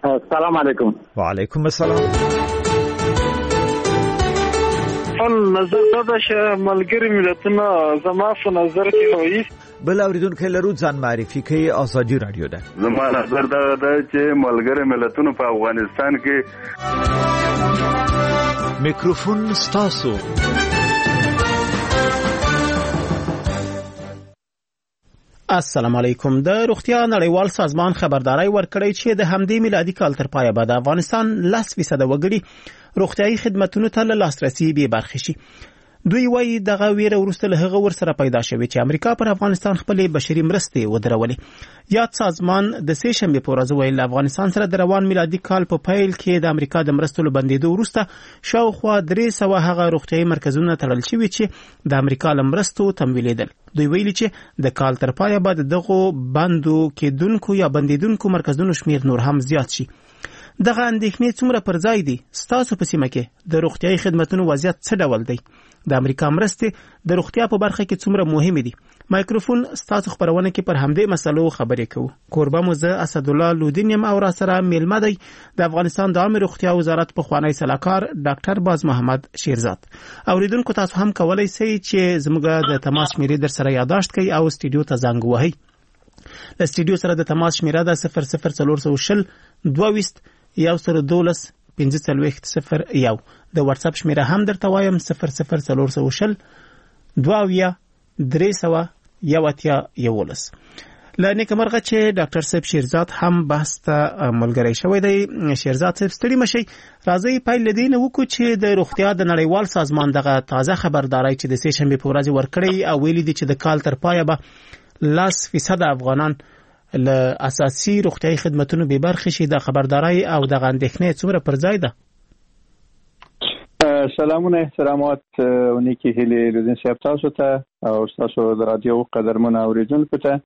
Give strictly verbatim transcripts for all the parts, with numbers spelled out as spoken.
السلام علیکم. وعلیکم السلام. خپل نظر دا ده چې ملګري ملتونه زما په نظر کې وایي بل اوریدونکو لرو ځان معرفي کوي. ازادي رادیو ده. زما نظر دا ده چې ملګري ملتونه په افغانستان کې میکروفون ستاسو. السلام علیکم. د روغتیا نړیوال سازمان خبرداري ورکړی چې د همدې میلادي کال تر پایه به د افغانستان لس فیصد وګړي روغتیايي خدماتو ته لاسرسي به برخه شي. دوی وایي دغه ویره ورسته له هغه ورسره پیدا شوې چې امریکا پر افغانستان خپل بشري مرستې ودرولې. یاد سازمان د سه شنبه په ورځ ویل افغانستان سره د روان میلادي کال په پیل کې د امریکا د مرستو بندیدو وروسته شاوخوا درې سوه هغه روغتیايي مرکزونه تړل شوي چې د امریکا له مرستو تمویلېدل. دوی ویلي چې د کال تر پایه به دغه بندو کېدونکو یا بندیدونکو مرکزونو شمیر نور هم زیات شي. دغه اندېښنې څومره پر ځای دي؟ ستاسو په سیمه کې د روغتیايي خدماتو وضعیت څه ډول دی؟ د امریکا مرستې د روغتیا په برخه کې څومره مهمه دي؟ مایکروفون ستاسو خبرونه کې پر همدې مسلو خبرې کوو. کوربه مو زه اسدالله لودین یم او را سره میلمه دی د افغانستان د عامه روغتیا وزارت پخوانی سلاکار ډاکټر باز محمد شیرزاد. اوریدونکو تاسو هم کولای شئ چې زموږ د تماس شمیرې در سره یادداشت کړئ او استودیو ته زنګ ووهئ. د استودیو سره د تماس شمیره ده صفر صفر څلور سوه شل دوه ویشت یو سره دولس پنځه څلوېښت صفر یو. د واتس اپ شمیره هم درته وایم صفر صفر څلور سوه شل دوه اویا درې سوه یو اتیا یولس. له نیکمرغه چې ډاکټر صاحب شیرزاد هم بحث ته ملګری شوی دی. شیرزاد صاحب ستړي مشئ، راځئ پیل له دې نه وکړو چې د روغتیا د نړیوال سازمان دغه تازه خبرداری چې د سه شنبې په ورځ ورکړی او ویلي دي چې د کال تر پایه به لس فیصد افغانان له اساسي روغتیايي خدماتو به برخه شي. د خبرداري او د اندېښنې څومره پر ځای ده؟ سلامونه احترامات او نیکی هیله لودین صاحب تاسو ته او تاسو د رادیو قدرمن اوریدونکو ته.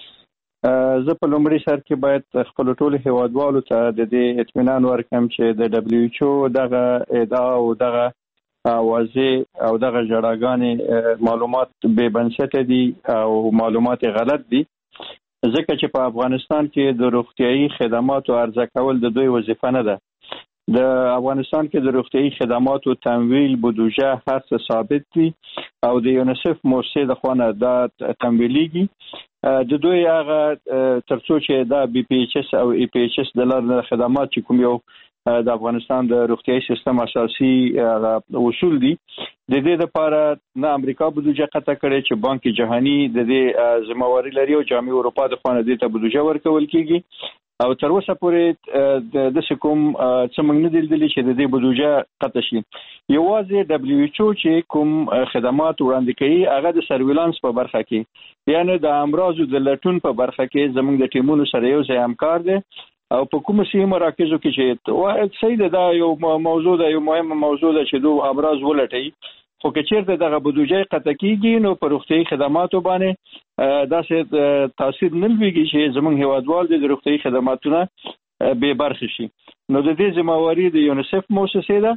زه په لومړي سر کې باید خپل ټول هیوادوالو ته د دې اطمینان ورکړم چې د دبليو ایچ او دغه ادعا او دغه واضح او دغه جړاګانې معلومات به بنسټ دي او معلومات غلط دي، ځکه چې په افغانستان کې د روغتیايي خدماتو عرضه کول د دوی وظیفه نه ده. د افغانستان کې د روغتیايي خدماتو تمویل بودجه هر څه ثابت دي او د یونیسف مؤسسې د خوانه دا تمویلېږي. د دوی هغه ترڅو چې دا بي پی ایچ اس او ای پی ایچ اس د لارې خدمات چې کوم یو د افغانستان د روغتیايي سیستم اساسي اصول دي، د دې لپاره نه امریکا بودجه قطع کړي چې بانک جهانی د دې ذمہواری لري او جامعه اروپا د خوانه دې ته بودجه ورکول کیږي او تر اوسه پورې د کوم څه موږ نه دي چې د دې بودجه قطع شي. یوازې دبليو ایچ او چې کوم خدمات وړاندې کوي هغه د سرویلانس په برخه کې، یعنی د امراضو د لټون په برخه کې زموږ د ټیمونو سره یو ځای همکار دي او په کوم سیمه مراکزو کې چې وایي سید دا یو موضوع ده، یو مهمه موضوع ده چې دوه امراض ولټي، خو که چیرته دغه بودجه قطع کیږي نو پر روغتیايي خدماتو باندې داسې تاثیر نه لويږي چې زموږ هیوادوال د روغتیايي خدماتونه به برخه شي. نو د دې ذمہواری د یونیسف مؤسسې ده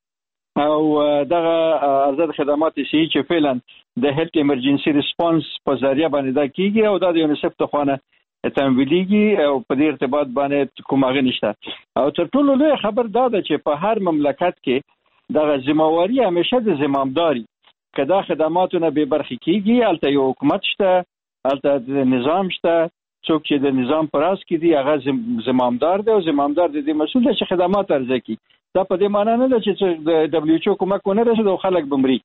او دغه آزاد خدمات شي چې فعلا د هیلث ایمرجنسي ریسپانس په ذریعہ باندې دا کیږي او دا د یونیسف ته خوانه تمویلېږي او په دې ارتباط باندې کوم هغه نشته. او تر ټولو لوی خبر دا ده چې په هر مملکت کې دغه ذمہواری همیشه د زمامداري کدا خدماتونه به برخه کیږي، البته یو حکومت شته، البته د نظام شته، څوک چې د نظام پراس کې دی هغه زمامدار دی او زمامدار د دې مسؤل دی چې خدمات ارزه کی. دا په دې معنی نه ده چې د دبليو ایچ او کومک ونه رسېږي او خلک بمري.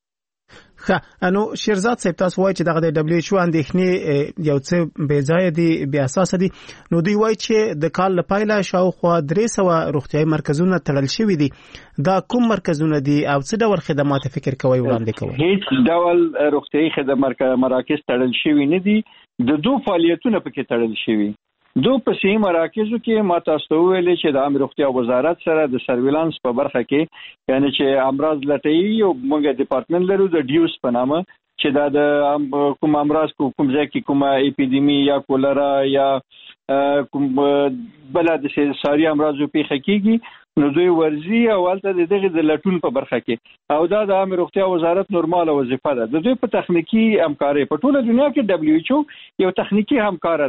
ښه، نو شیرزاد صاحب تاسو وایي چې دغه د دبليو ایچ او اندېښنې یو څه بې ځایه دي، بې اساسه دي. نو دوی وایي چې د کال له پیله شاوخوا درې سوه روغتیايي مرکزونه تړل شوي دي. دا کوم مرکزونه دي او څه ډول خدمات فکر کوي وړاندې کوي؟ هیڅ ډول روغتیايي خدمات مراکز تړل شوي نه دي، د دوه فعالیتونه پکې تړل شوي. دو په سیمه مراکزو کې ما تاسو ویلې چې د عامه روغتیا وزارت سره د سرویلانس په برخه کې، یعنی چې امراض لټي او موږ ډپارټمنټ لرو د ډیوس په نامه چې دا د کوم امراض کوم ځای کې کومه اپیډیمي یا کولرا یا کوم بل د ساري امراضو پیښه کیږي، نو دوی ورزي او البته دغه د لټون په برخه کې او دا د عامه روغتیا وزارت نورماله وظیفه ده. د دوی په تخنیکی همکاري په ټوله دنیا کې دبليو ایچ او یو تخنیکی همکار ده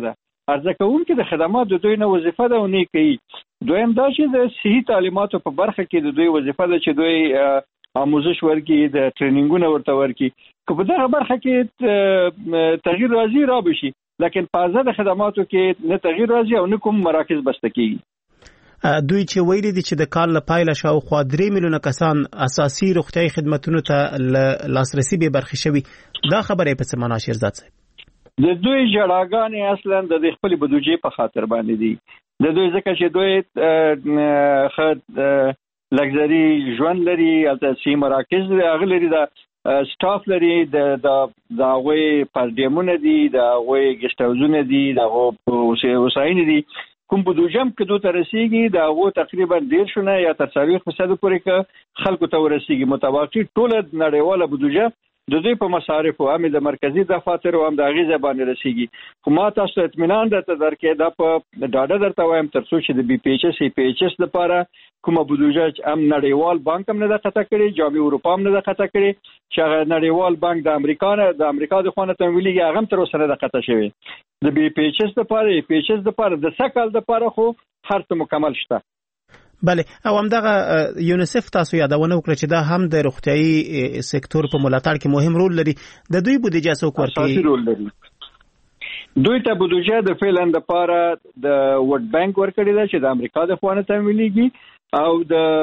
عرضه کوونکي د خدمات د دوی نه وظیفه ده او نه کوي. دویم دا چې د صحي تعلیماتو په برخه کې د دوی وظیفه ده چې دوی آموزش ورکړي، د ټرینینګونه ورته ورکړي. که په دغه برخه کې تغییر راځي را بشي، لیکن په ازاده خدماتو کې نه تغییر راځي او نه کوم مراکز بسته کیږي. دوی چې ویلي دي چې د کال له پیله شاوخوا درې میلیونه کسان اساسي روغتیايي خدماتو ته لاسرسي به برخې شوي، دا خبره په څه معنا شیرزاد صاحب؟ د دوی جړاګانې اصلا د خپل بودیجې په خاطر باندې دي. د دوی ځکه چې دوی خد لګزري ژوند لري، البته سي مراکز هغه لري، د سټاف لري، د د غوي پردیمونه دي، د غوي ګسټ هاوسونه دي، د غو وسایل دي. کوم بودیجه کې دوی ترسيږي د غو تقریبا ډیر شونه یا تر څلوېښت فیصد پورې ک خلکو ته ورسیږي. متوقع ټول نړیواله بودیجه د دوی په مصارف او هم د مرکزی دفاتر او هم د غیزه باندې رسیږي. خو ما تاسو اطمینان درته درکې دا په ډاډه درته وایم تر څو چې د بي پی ایچ اس پی ایچ اس لپاره کومه بودیجه هم نړیوال بانک هم نه ده قطع کړې، جامع اروپا هم نه ده قطع کړې، چې نړیوال بانک د امریکا نه د امریکا د خونه تمویلي هغه تر اوسه نه ده قطع شوی. د بي پی ایچ اس لپاره پی ایچ اس لپاره د سکل لپاره خو هر څه مکمل شته. بله، او همدغه یونیسف تاسو یادونه وکړه چې دا هم د روغتیايي سکتور په ملاتړ کې مهم رول لري. د دوی بودیجه څوک ورکوي؟ اساسي رول لري. دوی ته بودیجه د فعلا د لپاره د ورلد بانک ورکړي ده چې د امریکا د خونه تمویليږي، او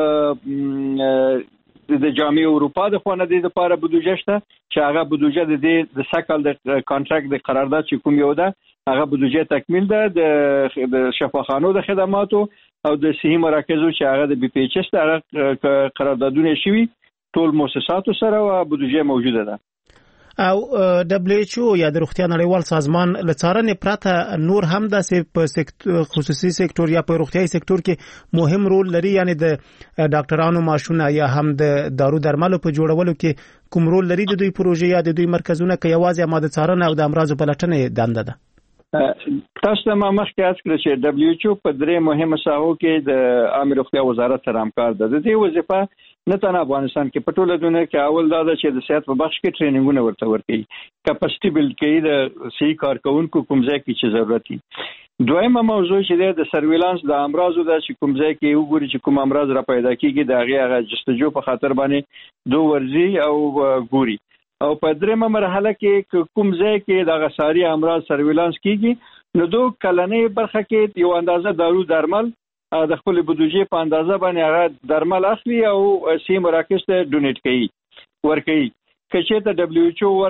د د جامع اروپا د خونه د لپاره بودیجه شته چې هغه بودیجه د د سکل د کانټراکټ د قرارداد چې کوم یو ده هغه بودیجه تکمیل ده د شفاخانو د خدماتو او د صحي مراکزو چې هغه د بي پی ایچ اس د قراردادونه شوي ټول مؤسساتو سره او بودیجه موجوده ده. او دبليو ایچ او یا د روغتیا نړیوال سازمان لڅارنې پراته نور هم د خصوصي سکتور یا په روغتیايي سکتور کې مهم رول لري، یعنی د ډاکټرانو معاشونه یا هم د دارو درملو په جوړولو کې کوم رول لري د دوی پروژې یا د دوی مرکزونه کې یوازې ماده څارنه او د امراضو پلټنې دنده ده؟ تاسو ته ما مخکې یاد کړل چې دبليو ایچ او په درې مهمه ساحو کې د عامه روغتیا وزارت سره همکار ده. د دې وظیفه نه تنه افغانستان کې په ټوله دنیا کې اول دا ده چې د صحت په بخش کې ټرینینګونه ورته ورکړي، کپاسټي بلډ کوي د صحي کارکونکو کوم ځای کې چې ضرورت وي. دویمه موضوع چې د سرویلانس د امراضو د چې کوم ځای کې وګوري چې کوم امراض را پیدا کیږي د هغه هغه جستجو په خاطر باندې دو ورزي او ګوري. او په درېمه مرحله کې کوم ځای کې د غساري امراض سرویلانس کیږي نو دو کلنې برخه کې یو اندازه دارو درمل د خپل بودیجې په اندازه باندې هغه درمل اخلي او سی مراکز ته ډونیټ کوي ورکوي. کچې ته دبليو ایچ او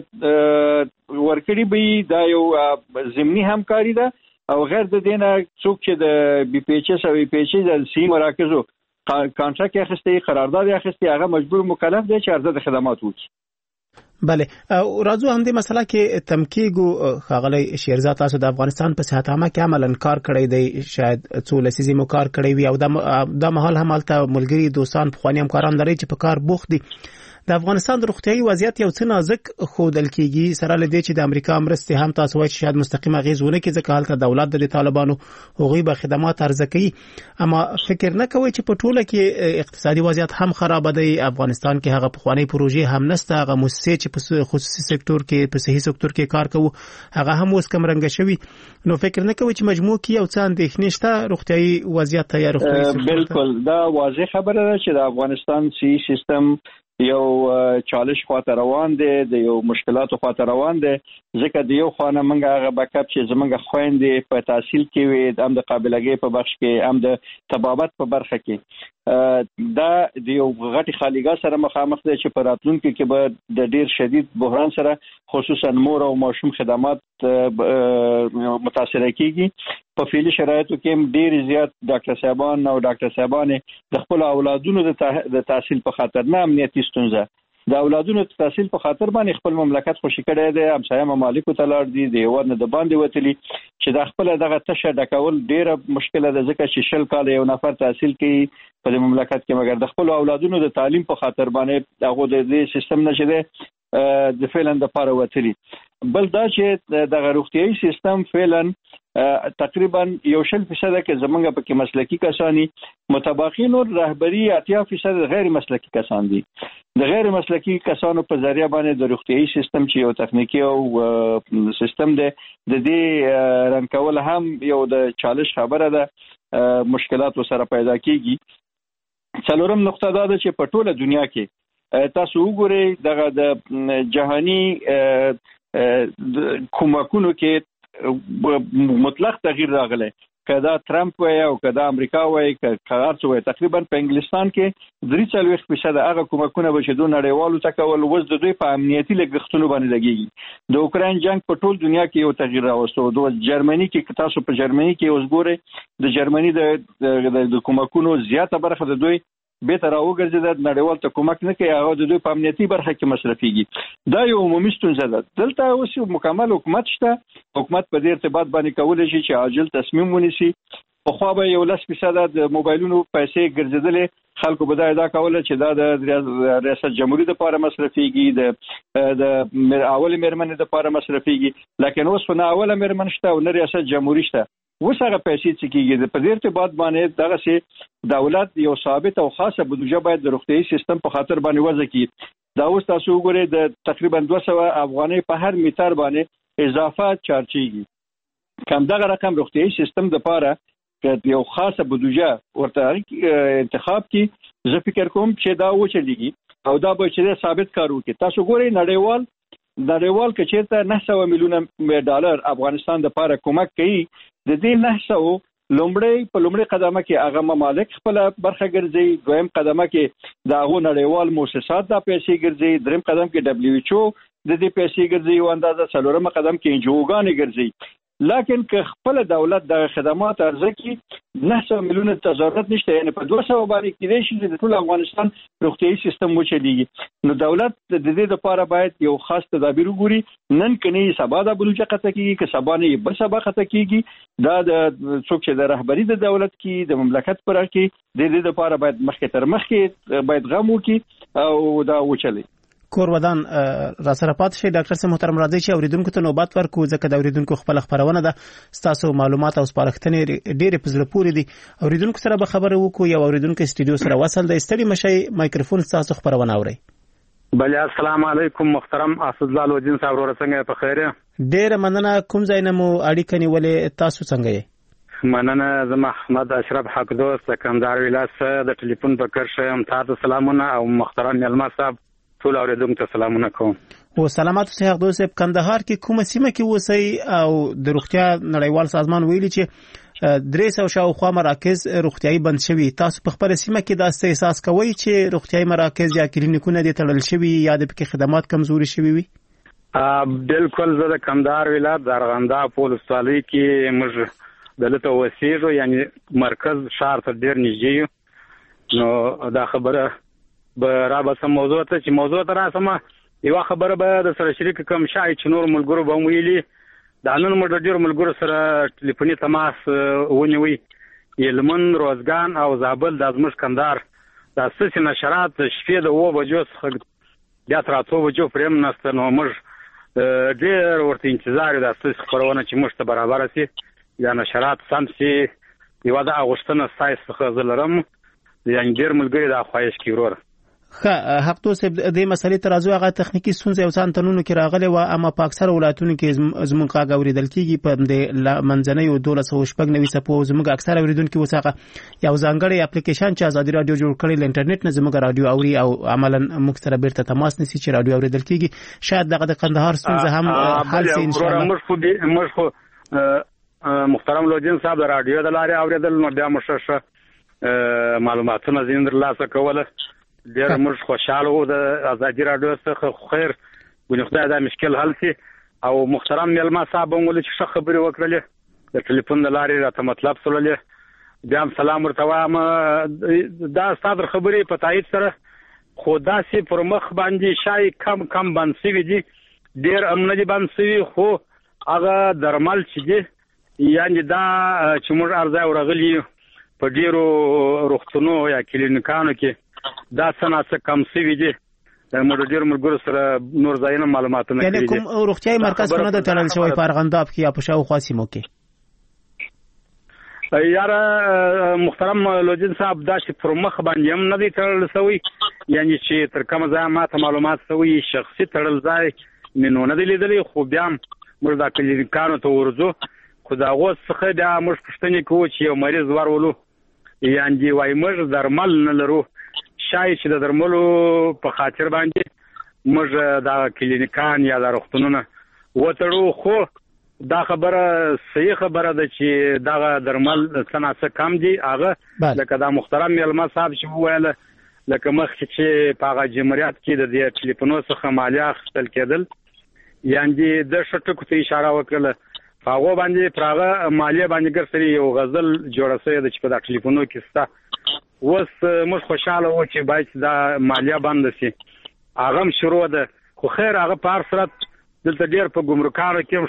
ورکړه ورکړي به دا یو ضمني همکاري ده او غیر د دینه څوک چې د بي پی ایچ اس او پی ایچ اس د سی مراکزو کانټراکټ اخیستي قرارداد اخیستي هغه مجبور مکلف دی چې عرضه خدمات وکړي. بله، راځو هم د مسله کې تمکیګو خاغلی شیرزاد تاسو د افغانستان په صحت عامه کې عملاً کار کړی دی، شاید څو لسیزې مو کار کړی وي او دا مهال هم هلته ملګري دوستان پخواني همکاران لري چې په کار بوخت دي. د افغانستان د روغتیايي وضعیت یو څه نازک ښودل کېږي، سره له دې چې د امریکا مرستې هم تاسو وایي چې شاید مستقیم اغېز ونه کړي ځکه هلته دولت د طالبانو هغوی به خدمات عرضه کوي. اما فکر نه کوئ چې په ټوله کې اقتصادي وضعیت هم خراب دی، افغانستان کې هغه پخواني پروژې هم نشته، هغه مؤسسې چې په خصوصي سکتور کې په صحي سکتور کې کار کوو هغه هم اوس کمرنګه شوي. نو فکر نه کوئ چې مجموع کې یو څه اندېښنې شته روغتیايي وضعیت ته یا روغتیايي سکتور ته؟ بالکل، دا واضح خبره ده چې د افغانستان صحي سیستم یو چالش خواته روان دی، د یو مشکلاتو خواته روان دی، ځکه د یو خانه منګه هغه بکاپ چې زمونږ خويندې په تحصیل کې وي، هم د قابلګۍ په بخش کې، هم د طبابت په برخه کې، دا د یو غټي خالیګاه سره مخامخ دی چې په راتلونکي کې به د ډیر شدید بحران سره خصوصا مور او ماشوم خدمات متاثر کیږي. په فعلي شرایطو کې ډیر زیات ډاکټر صاحبان او ډاکټر صاحبانې د خپل اولادونو د تحصیل په خاطر نه امنیتي ستونزه د اولادونو د تحصیل په خاطر باندې خپل مملکت خوشی کړی دی، همسایه ممالکو ته لاړ دي، د یو نه د باندې وتلی چې د خپل دغه تشه ډکول ډیره مشکله ده، ځکه چې شل کال یو نفر تحصیل کوي په مملکت کې، مګر د خپل اولادونو د تعلیم په خاطر باندې هغه د دې سیستم نشي د فعلا د پاره وتلی. بل دا چې د روغتیايي سیستم فعلا تقریبا یو شل فیصد کې زمونږ په کې مسلکی کسانی متباقی نور رهبری اتیا فیصد غیر مسلکی کسان دي. د غیر مسلکی کسانو په ذریعہ باندې د روغتيایي سیستم چې یو تخنیکی او سیستم دی د دې رن کول هم یو د چالش خبره ده، مشکلات سره پیدا کیږي. څلورم نقطه دا ده چې په ټوله دنیا کې تاسو وګورئ دغه د جهانی کومکونو کې مطلق تغییر راغلی، کدا ترامپ وای او کدا امریکا وای کغار څه وای. تقریبا په انګلستان کې درې څلوېښت فیصد هغه کومکونه به چې دوی نړیوالو ته کول وز د دوی په امنیتي لګښتونو باندې لګیږي. د اوکراین جنگ په ټول دنیا کې یو تغییر راوستو. د جرمني کې تاسو په جرمني کې اوس ګورئ د جرمني د د کومکونو زیاته برخه د دوی به تر راوګرځي، د نړیوال ته کومک نه کوي، هغه د دوی په امنیتي برخه کې مصرفيږي. دا یو عمومي ستونزه ده. دلته اوس مکمل حکومت شته، حکومت په دې ارتباط باندې کولای شي چې عاجل تصمیم ونیسي. په خو به یو لس فیصد د موبایلونو پیسې ګرځیدلې، خلکو به دا ادا کوله چې دا د ریاست جمهوریت لپاره مصرفيږي، د د اول میرمنې لپاره مصرفيږي، لکه اوس نه اوله میرمن شته او نه ریاست جمهوریت شته. اوس هغه پیسې چې کېږي په دې ارتباط باندې دغه سي دولت یو ثابت او خاصه بودجه باید د روغتيایي سیستم په خاطر باندې وضع کړي. دا اوس تاسو وګورئ د تقریبا دوه سوه افغانۍ په هر میټر باندې اضافه چارجېږي. کم دغه رقم روغتيایي سیستم د پاره چې یو خاصه بودجه ورته انتخاب کړي، زه فکر کوم چې دا وچلېږي او دا به چې ثابت کار وکړي. تاسو ګورئ نړیوال نړیوال کې چیرته نه سوه میلیونه ډالر افغانستان د پاره کومک کوي، د دې نه سوه لومړی په لومړی قدمه کې هغه ممالک خپل برخه ګرځي، دویم قدمه کې د هغو نړیوال مؤسسات د پیسې ګرځي، دریم قدم کې دبليو ایچ او د دې پیسې ګرځي او اندازه څلورم قدم کې انجوګانې ګرځي. لکن که خپل دولت د خدمات ارزکي نه سوه میلیونه ضرورت نشته، یعنی په دوه سوه باندې کېدای شي چې د ټول افغانستان روغتيایي سیستم وچلېږي. نو دولت د دې لپاره باید یو خاص تدابیر وګوري. نن کني سبا د بلوچه قطه کېږي، که سبا نه بل سبا قطه کېږي، دا د څوک چې د رهبری د دولت کې د مملکت پر کې د دې لپاره باید مخکې تر مخکې باید غم وکړي او دا وچلي. کور ودان را سره پات شي. ډاکټر سي محترم راځي چې اوریدونکو ته نوبت ورکو، ځکه د اوریدونکو خپل خبرونه ده، تاسو معلومات او سپارښتنې ډېرې په زړه پورې دي. اوریدونکو سره به خبرې وکړو. یو اوریدونکو استډیو سره وصل دی، ستړي مشي، مایکروفون تاسو خبرونه اوري. بله السلام علیکم محترم اسدالله الدین صاحب، ورته څنګه په خیره؟ ډېر مننه. کوم ځای نه مو اړیکه نیولې، تاسو څنګه یې؟ مننه. زه محمد اشرف حقدوست د کندهار ولایت د ټلیفون په کرښه یم. تاسو سلامونه او محترم ملما صاحب ټول اوریدونکو ته سلامونه کوم. او سلامات اوسئ. حق دوست کندهار کې کومه سیمه کې اوسئ او د روغتیا نړیوال سازمان ویلي چې درې سوه شاوخوا مراکز روغتیایي بند شوي. تاسو په خپله سیمه کې دا احساس کوئ چې روغتیایي مراکز یا کلینیکونه دې تړل شوي یا د پکې خدمات کمزوري شوي وي؟ بالکل. زه د کندهار ولایت د ارغنداب په ولسوالۍ کې موږ دلته اوسېږو، یعنی مرکز ښار ته ډېر نږدې یو. نو دا خبره به را بسم موضوع ته چې موضوع ته راسمه، یوه خبره به د سره شریک کوم شای چې نور ملګرو به هم ویلي. دا نن موږ د ډېرو ملګرو سره ټلیفوني تماس ونیوی. هلمند، روزګان او زابل دا زموږ کندهار دا ستاسې نشرات د شپې د اوه بجو څخه بیا تر اتو بجو پرې هم نسته. نو موږ ډېر ورته انتظار یو دا ستاسې خپرونه چې موږ ته برابره سي، یا نشرات سم سي. یوه دا غوښتنه ستاسې څخه زه لرم، یعنې ډېر ملګري دا خواهش کوي وروره. ښه حق تو صاحب، دې مسلې ته راځو. هغه تخنیکي ستونزې او څه تنونو کې راغلې وه، اما په اکثره ولایتونو کې زموږ غږ اورېدل کېږي. په دې منځنیو دولس سوه شپږ نوي څپو زموږ اکثره اورېدونکي اوس هغه یو ځانګړی اپلیکیشن چې ازادي راډیو جوړ کړی له انټرنیټ نه زموږ راډیو اوري او عملاً موږ سره بیرته تماس نیسي چې راډیو اورېدل کېږي. شاید دغه د کندهار ستونزه هم حل شي انشاءالله. موږ خو موږ خو محترم لودین صاحب د راډیو د لارې اورېدل، نو بیا موږ ښه معلوماتونه ځینې ترلاسه کوله. ډېر موږ خوشحاله وو د ازادي راډیو څخه. خیر ګونې خدای دا مشکل حل شي. او محترم ملما صاحب هم ولې چې ښه خبرې وکړلې د ټلیفون د لارې راته مطلب سوللې، بیا هم سلام ورته وایم. دا ستا در خبرې په تایید سره، خو داسې پر مخ باندې شای کم کم بند سوي دي، ډېر هم نه دي بند سوي. خو هغه درمل چې دي، یعنې دا چې موږ ارځای ورغلي په ډېرو روغتونو یا کلینیکانو کې دا څه ناڅه کم سوي دي. موږ ډېر ملګرو سره نور ځایونه معلوماتونه کړي دي. یعنې کوم روغتیایي مرکز خو نه ده تړل شوی په ارغنداب کې یا په شاوخوا سیمو کې؟ یاره محترم لوجین صاحب دا چې پر مخ باندې هم نه دی تړل شوی، یعنی چې تر کومه ځای ماته معلومات شوی شخصي تړل ځای مې نو نه دی لیدلی، خو بیا هم موږ دا کلینیکانو ته ورځو، خو د هغو څخه بیا موږ پوښتنې کوو چې یو مریض ورولو، یعنې وایي موږ درمل نه لرو، شاید چې د درملو په خاطر باندې موږ دا کلینیکان یا دا روغتونونه وتړو. خو دا خبره صحیح خبره ده چې دا درمل څه نه څه کم دي، هغه لکه دا محترم میلمه صاحب چې وویله، لکه مخکې چې په هغه جمهوریت کې د دې ټلیفونو څخه مالیه اخیستل کېدل، یعنې د ښه ټکو ته اشاره وکړله، په هغو باندې پر هغه مالیه باندې ګرځري یو غزل جوړه شوې ده چې په دا ټلیفونو کې شته. اوس موږ خوشحاله وو چې باید دا مالیه بنده شي، هغه هم شروع ده، خو خیر هغه په هر صورت دلته ډېر په ګمرکانو کې هم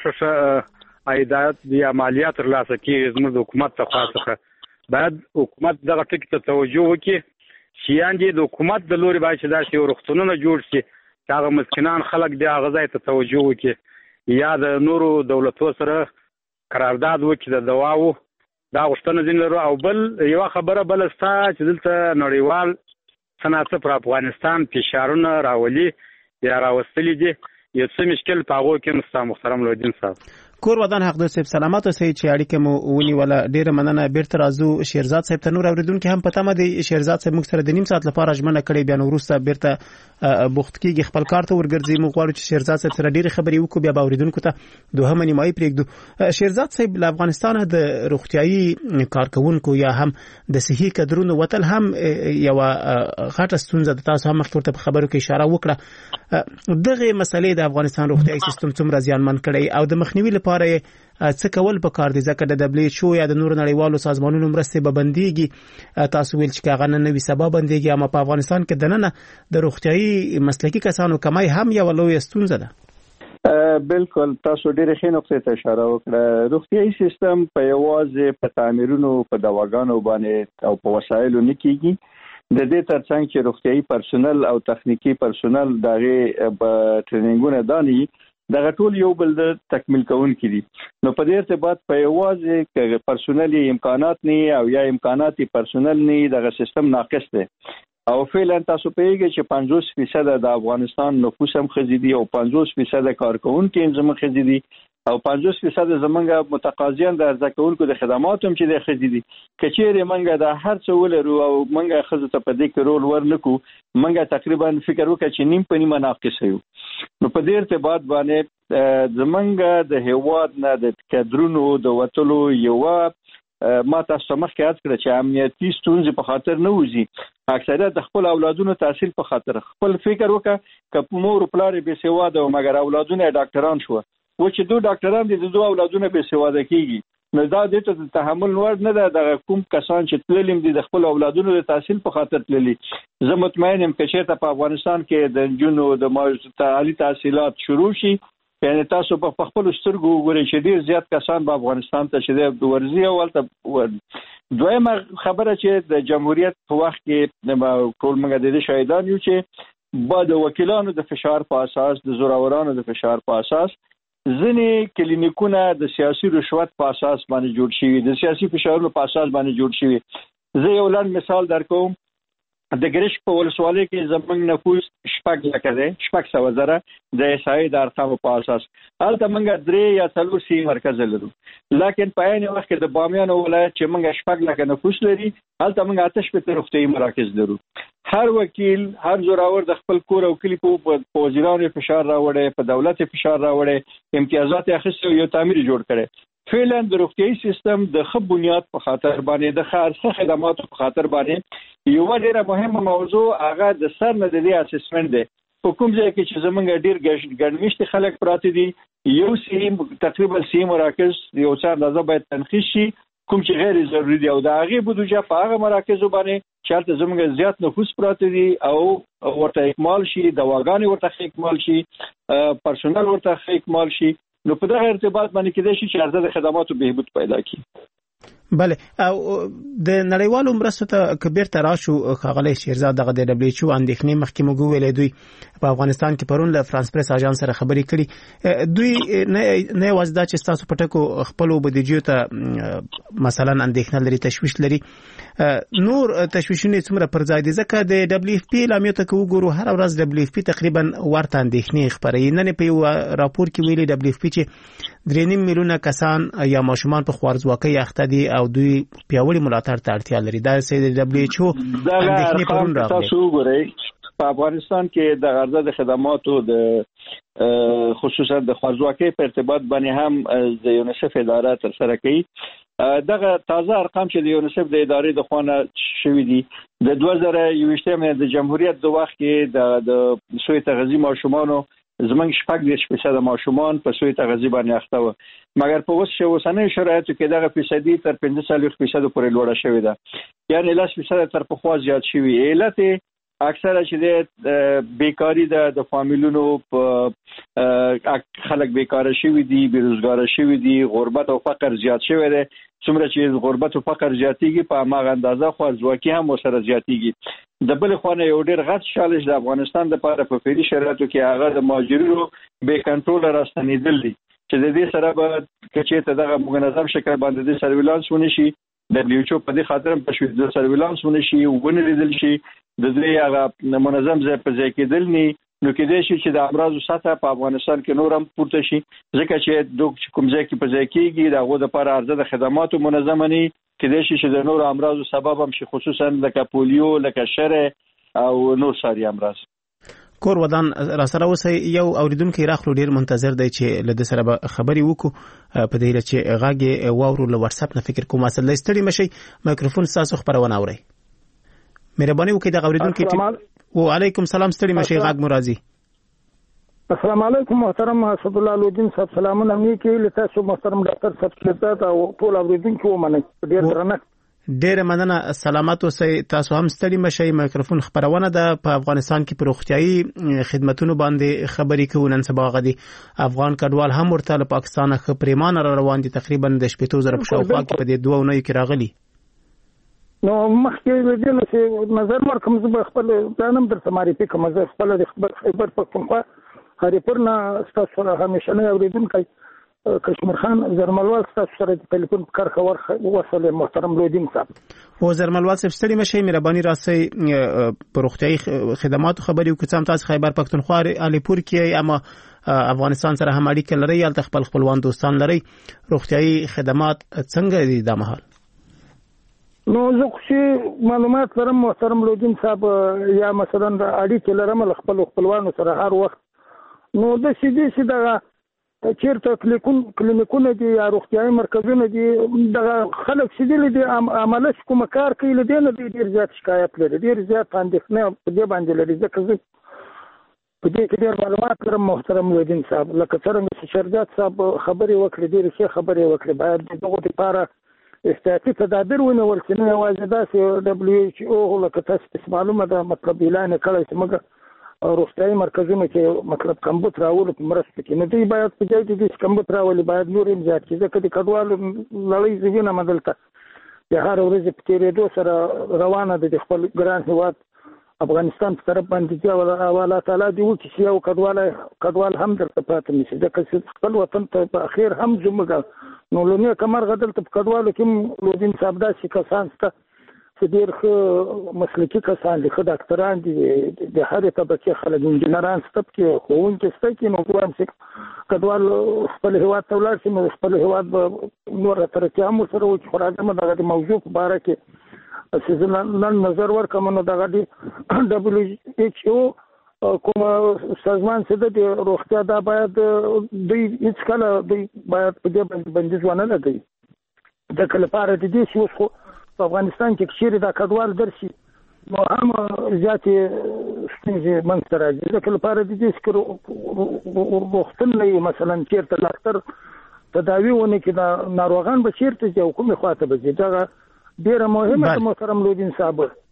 ښه عایدات یا مالیات ترلاسه کېږي. زموږ د حکومت له خوا څخه باید حکومت دغه ټکي ته توجه وکړي چې یعنې د حکومت د لوري باید چې داسې یو روغتونونه جوړ شي چې هغه مسکینان خلک دی هغه ځای ته توجه وکړي، یا د نورو دولتو سره قرارداد وکړي د دواو، دا غوښتنه ځینې لرو. او بل یوه خبره بله شته چې دلته نړیوال څه نه څه پر افغانستان فشارونه راولي یا راوستلي دي، یو څه مشکل په هغو کې نشته. محترم لوجین صاحب کور ودان حق دوست صاحب سلامات اوسئ چې اړیکه مو ونیوله، ډیره مننه. بیرته راځو شیرزاد صاحب ته. نور اوریدونکي هم په تمه دي، شیرزاد صاحب موږ سره د نیم ساعت لپاره ژمنه کړې، بیا نو وروسته بیرته بوخت کېږي خپل کار ته ورګرځي. موږ غواړو چې شیرزاد صاحب سره ډیرې خبرې وکړو، بیا به اوریدونکو ته دوهمه نیمایي پرېږدو. شیرزاد صاحب له افغانستانه د روغتیایي کارکونکو یا هم د صحي کدرونو وتل هم یوه غټه ستونزه ده، تاسو هم مخکې ورته په خبرو کې اشاره وکړه. دغه مسلې د افغانستان روغتیایي سیستم څومره زیانمن کړی او د مخنیوي لپاره څه کول پکار دي؟ ځکه د دبلیو ایچ او یا د نورو نړیوالو سازمانونو مرستې به بندېږي، تاسو ویل چې هغه نه نوي سبا بندېږي، اما په افغانستان کې دننه د روغتیایي مسلکي کسانو کمای هم یوه لویه ستونزه ده. بالکل، تاسو ډېرې ښې نقطې ته اشاره وکړه. روغتیایي سیستم په یوازې په تعمیرونو په دواګانو باندې او په وسایلو نه کېږي، د دې ترڅنګ چې روغتیایي پرسونل او تخنیکی پرسونل دغه په ټریننګونه داني دغه ټول یو بل د تکمیل کوونکي دي. نو په دې ارتباط په یوازې کې پرسونلي امکانات نه او یا امکاناتي پرسونل نه دغه سیستم ناقص دی، او فعلا تاسو پیږئ چې پنځوس فیصد د افغانستان نفوس هم خزيدي او پنځوس فیصد کارکونکو هم زموږ خزيدي او پنځوس فیصد زمونږ متقاضیان د ارزه کولو د خدماتو هم چې د خزيدي. کچېرې منګه د هر څه ولرو او منګه خزو ته په دې کې رول ورنکو، منګه تقریبا فکر وکړه چې نیم په نیمه ناقص یو. نو په دې ارتباط باندې زمونږ د هیواد نه د کادرونو د وټلو یو ما تاسو مخکې یاد کړ چې امنیتي ستونزې په خاطر نه وځي، اکثریت د خپل اولادونو تحصیل په خاطر. خپل فکر وکړه که مور او پلار به سواده او مګر اولادونه ډاکټران شو، و چې دوه ډاکټران دي د دوه اولادونه به سواده کیږي، نو دا د ته تحمل وړ نه ده. د کوم کسان چې تللیم دي د خپل اولادونو د تحصیل په خاطر تللي، زه مطمئن یم چې چېرته په افغانستان کې د جنو د عالی تحصیلات شروع شي، یعنی تاسو په خپل سترګو وګورئ چې ډیر زیات کسان په افغانستان ته چې د ورزي او ولته. دویمه خبره چې د جمهوریت په وخت کې ټول موږ د دې شاهدان یو چې با د وکیلانو د فشار په اساس، د زورورانو د فشار په اساس ځینې کلینیکونه د سیاسي رشوت په اساس باندې جوړ شوي، د سیاسي فشارونو په اساس باندې جوړ شوي. زه یو لنډ مثال درکوم. د ګرشک په ولسوالۍ کې زموږ نفوس شپږ لکه دی، شپږ سوه زره د احصایې د ارقامو په اساس. هلته موږ درې یا څلور سي مرکز لرو، لیکن په عین وخت کې د بامیان ولایت چې موږ شپږ لکه نفوس لري، هلته موږ اته شپېته روغتیایي مراکز لرو. هر وکیل، هر زورور د خپل کور او کلی په وزیرانو فشار راوړي، په دولت فشار راوړي، امتیازات اخیستي، یو تعمیر جوړ کړي. فعلا د روغتیایي سیستم د ښه بنیاد په خاطر باندې، د ښه خدماتو په خاطر باندې یو ډیره مهمه موضوع هغه د سر نه د دې اسسمنت دی. په کوم ځای کې چې زمونږ ډیر ګڼمشت خلک پراته دي، یو سي تقریبا سي مراکز یو څه اندازه باید تنخیص شي کوم چې غیر ضروري دي، او د هغې بودجه په هغه مراکزو باندې چې هلته زموږ زیات نفوس پراته دي او ورته اکمال شي، دواګانې ورته ښه اکمال شي، پرسونل ورته ښه اکمال شي. نو په دغه ارتباط باندې کېدای شي چې عرضه د خدماتو بهبود پیدا کړي. بله، او د نړیوالو مرستو ته که بیرته راشو ښاغلی شیرزاد، دغه د دبلیو ایچ او اندېښنې مخکې موږ وویلې، دوی په افغانستان کې پرون له فرانس پریس اژانس سره خبرې کړي دوی نه وځدا چې تاسو په ټکو خپل بودیجې ته مثلا اندېښنه لري تشویش لري نور تشویشونه څومره پر ځای دي ځکه د دبليو اف پی اعلامیه ته وګورو هر ورځ دبليو اف پی تقریبا ورته اندېښنې خبري نن په یو راپور کې ویلي دبليو اف پی چې درې نیم میلیونه کسان یا ماشومان په خوارځواکۍ اخته دي او دوی پیاوړي ملاتړ ته اړتیا لري دا سید دبليو ایچ او اندېښنې پرون راغلي په افغانستان کې د غرضه د خدماتو د خصوصا د خوارځواکۍ په ارتباط باندې هم د یونیسف اداره تر سره کوي دغه تازه ارقام چې د یونیسف د ادارې د خوانه شوې دي د دوه زره یوویشتم د جمهوریت د وخت کې د د سوی تغذیه ماشومانو زمنګ شپږ دېرش فیصد ماشومان په سوی تغذیه باندې اخته و مګر په اوس اوسنۍ شرایطو کې دغه فیصدي تر پنځه څلوېښت فیصد پورې لوړه شوې ده یعنی لس فیصد تر پخوا زیات شوی علت اکثره چې د بیکاری د د فامیلونو په خلک بیکاره شوی دي بیروزګار شوی دي غربت او فقر زیات شوی دی څومره چې غربت او فقر زیاتیږي په هغه اندازه خوارځواکي هم سره زیاتیږي د بل خوانه یو ډیر غټ چالش د افغانستان لپاره په فعلي شرایطو کې هغه د مهاجرینو بې کنټرول راستنیدل دي چې د دې سره به کچې ته دغه منظم شکل باندې د سرویلانس ونشي دبليو ایچ او په دې خاطر په شوې د سرویلانس ونشي ونه لیدل شي د دې هغه منظم ځای په ځای کې دل نه نو کې دې شي چې د امراضو سطح په افغانستان کې نور هم پورته شي ځکه چې د کوم ځای کې په ځای کېږي دغه د لپاره عرضه د خدماتو منظم نه کې دې شي چې د نور امراضو سبب هم شي خصوصا لکه پولیو لکه شره او نور ساري امراض کور ودان را سره اوسه یو اوریدونکو راخلو ډیر منتظر دی چې له د سره خبري وکړو په دې چې غاګي واورو له واتس اپ نه فکر کوم اصل لستړي مشي مایکروفون تاسو خبرونه اوري مهرباني وکړئ د اوریدونکو وعلیکم السلام ستړي مشي غاګ مرادي السلام علیکم محترم اسد الله لودین صاحب سلامونه مې کې لته سو محترم ډاکټر صاحب کېتا او ټول اوریدونکو مننه ډیر درنه ډیر مننه سلامات اوسئ تاسو هم ستړي مشئ مایکروفون خبرونه ده په افغانستان کې پر روغتيایي خدماتونو باندې خبرې کوي نن سبا غدي افغان کډوال هم ورته له پاکستان څخه پریمان را روان دي تقریبا د شپږ زره په شاوخوا کې په دې دوه ونې کې راغلي نو مخکې د دې څه نظر ورکوم زه خپل ځانم درته معرفي کوم زه خپل د خبر پښتونخوا هریپورنا تاسو سره همیشه نه اوریدونکو کشمیر خان زرملوال تاسو سره د ټلیفون کار خبر وصل محترم لودین صاحب او زرملوال صاحب ستړي مشي مهرباني راسي پروختي خدمات خبري وکړم تاسو خیبر پښتونخوا الیپور کې اما افغانستان سره هم اړیکه لري یا خپل خپلوان دوستان لري روغتيایي خدمات څنګه دي د مهال نو زه خو معلومات لرم محترم لودین صاحب یا مثلا اړیکې لرم خپل خپلوانو سره هر وخت نو د سیدي سیده چیرته کلیکون کلینیکونه دي یا روغتيایي مرکزونه دي دغه خلک سیدي دي عمله کوم کار کوي لدی نه ډیر زیات شکایت لري ډیر زیات اندېښنه په دې باندې لري ځکه زه په دې کې ډیر معلومات لرم محترم لودین صاحب لکه څنګه چې شرجات صاحب خبري وکړي ډیر ښه خبري وکړي باید دغه لپاره احتیاطي تدابیر ونیول چې نه یوازې داسې دبليو ایچ او لکه تاسو معلومه ده مطلب اعلان کړی چې موږ روغتيایي مرکزونه چې مطلب کمبود راول په مرسته کې نه دی باید په ځای کې د کمبود راول باید نور هم زیات کړي ځکه د کډوالو لړۍ زیونه مدلته د هر ورځ په تیرېدو سره روانه د خپل ګران هیواد افغانستان په طرف باندې چې الله تعالی دی وکړي چې یو کډوال کډوال هم درته پاتې نشي ځکه خپل وطن ته په اخر هم زموږ نو لونه کمر غدل ته کډوالو کې لودین صاحب داسې کسان ته چې ډېر ښه مسلکي کسان دي ښه ډاکټران دي د هرې طبقې خلک انجینران شته پکې ښوونکي شته کې نو ګویم چې کډوال خپل هیواد ته ولاړ شي نو خپل هیواد به نوره ترقي هم ورسره وکړي خو راځم دغه د موضوع په باره کې چې زه نن نظر ورکړم نو دغه د ډبلیو ایچ او کوم سازمان چې د روغتیا دا باید دوی هیڅ کله دوی باید په دې باندې بندیز ونه لګوي د لپاره د دې چې اوس خو په افغانستان کې چیرې دا کډوال درشي نو هم زیاتې ستونزې منځته راځي ځکه لپاره د دې چې روغتون نه مثلا چیرته ډاکټر تداوي ونه کړي دا ناروغان به چیرته ځي او کومې خواته به ځي دغه ډیره مهمه ده محترم لودین صاحب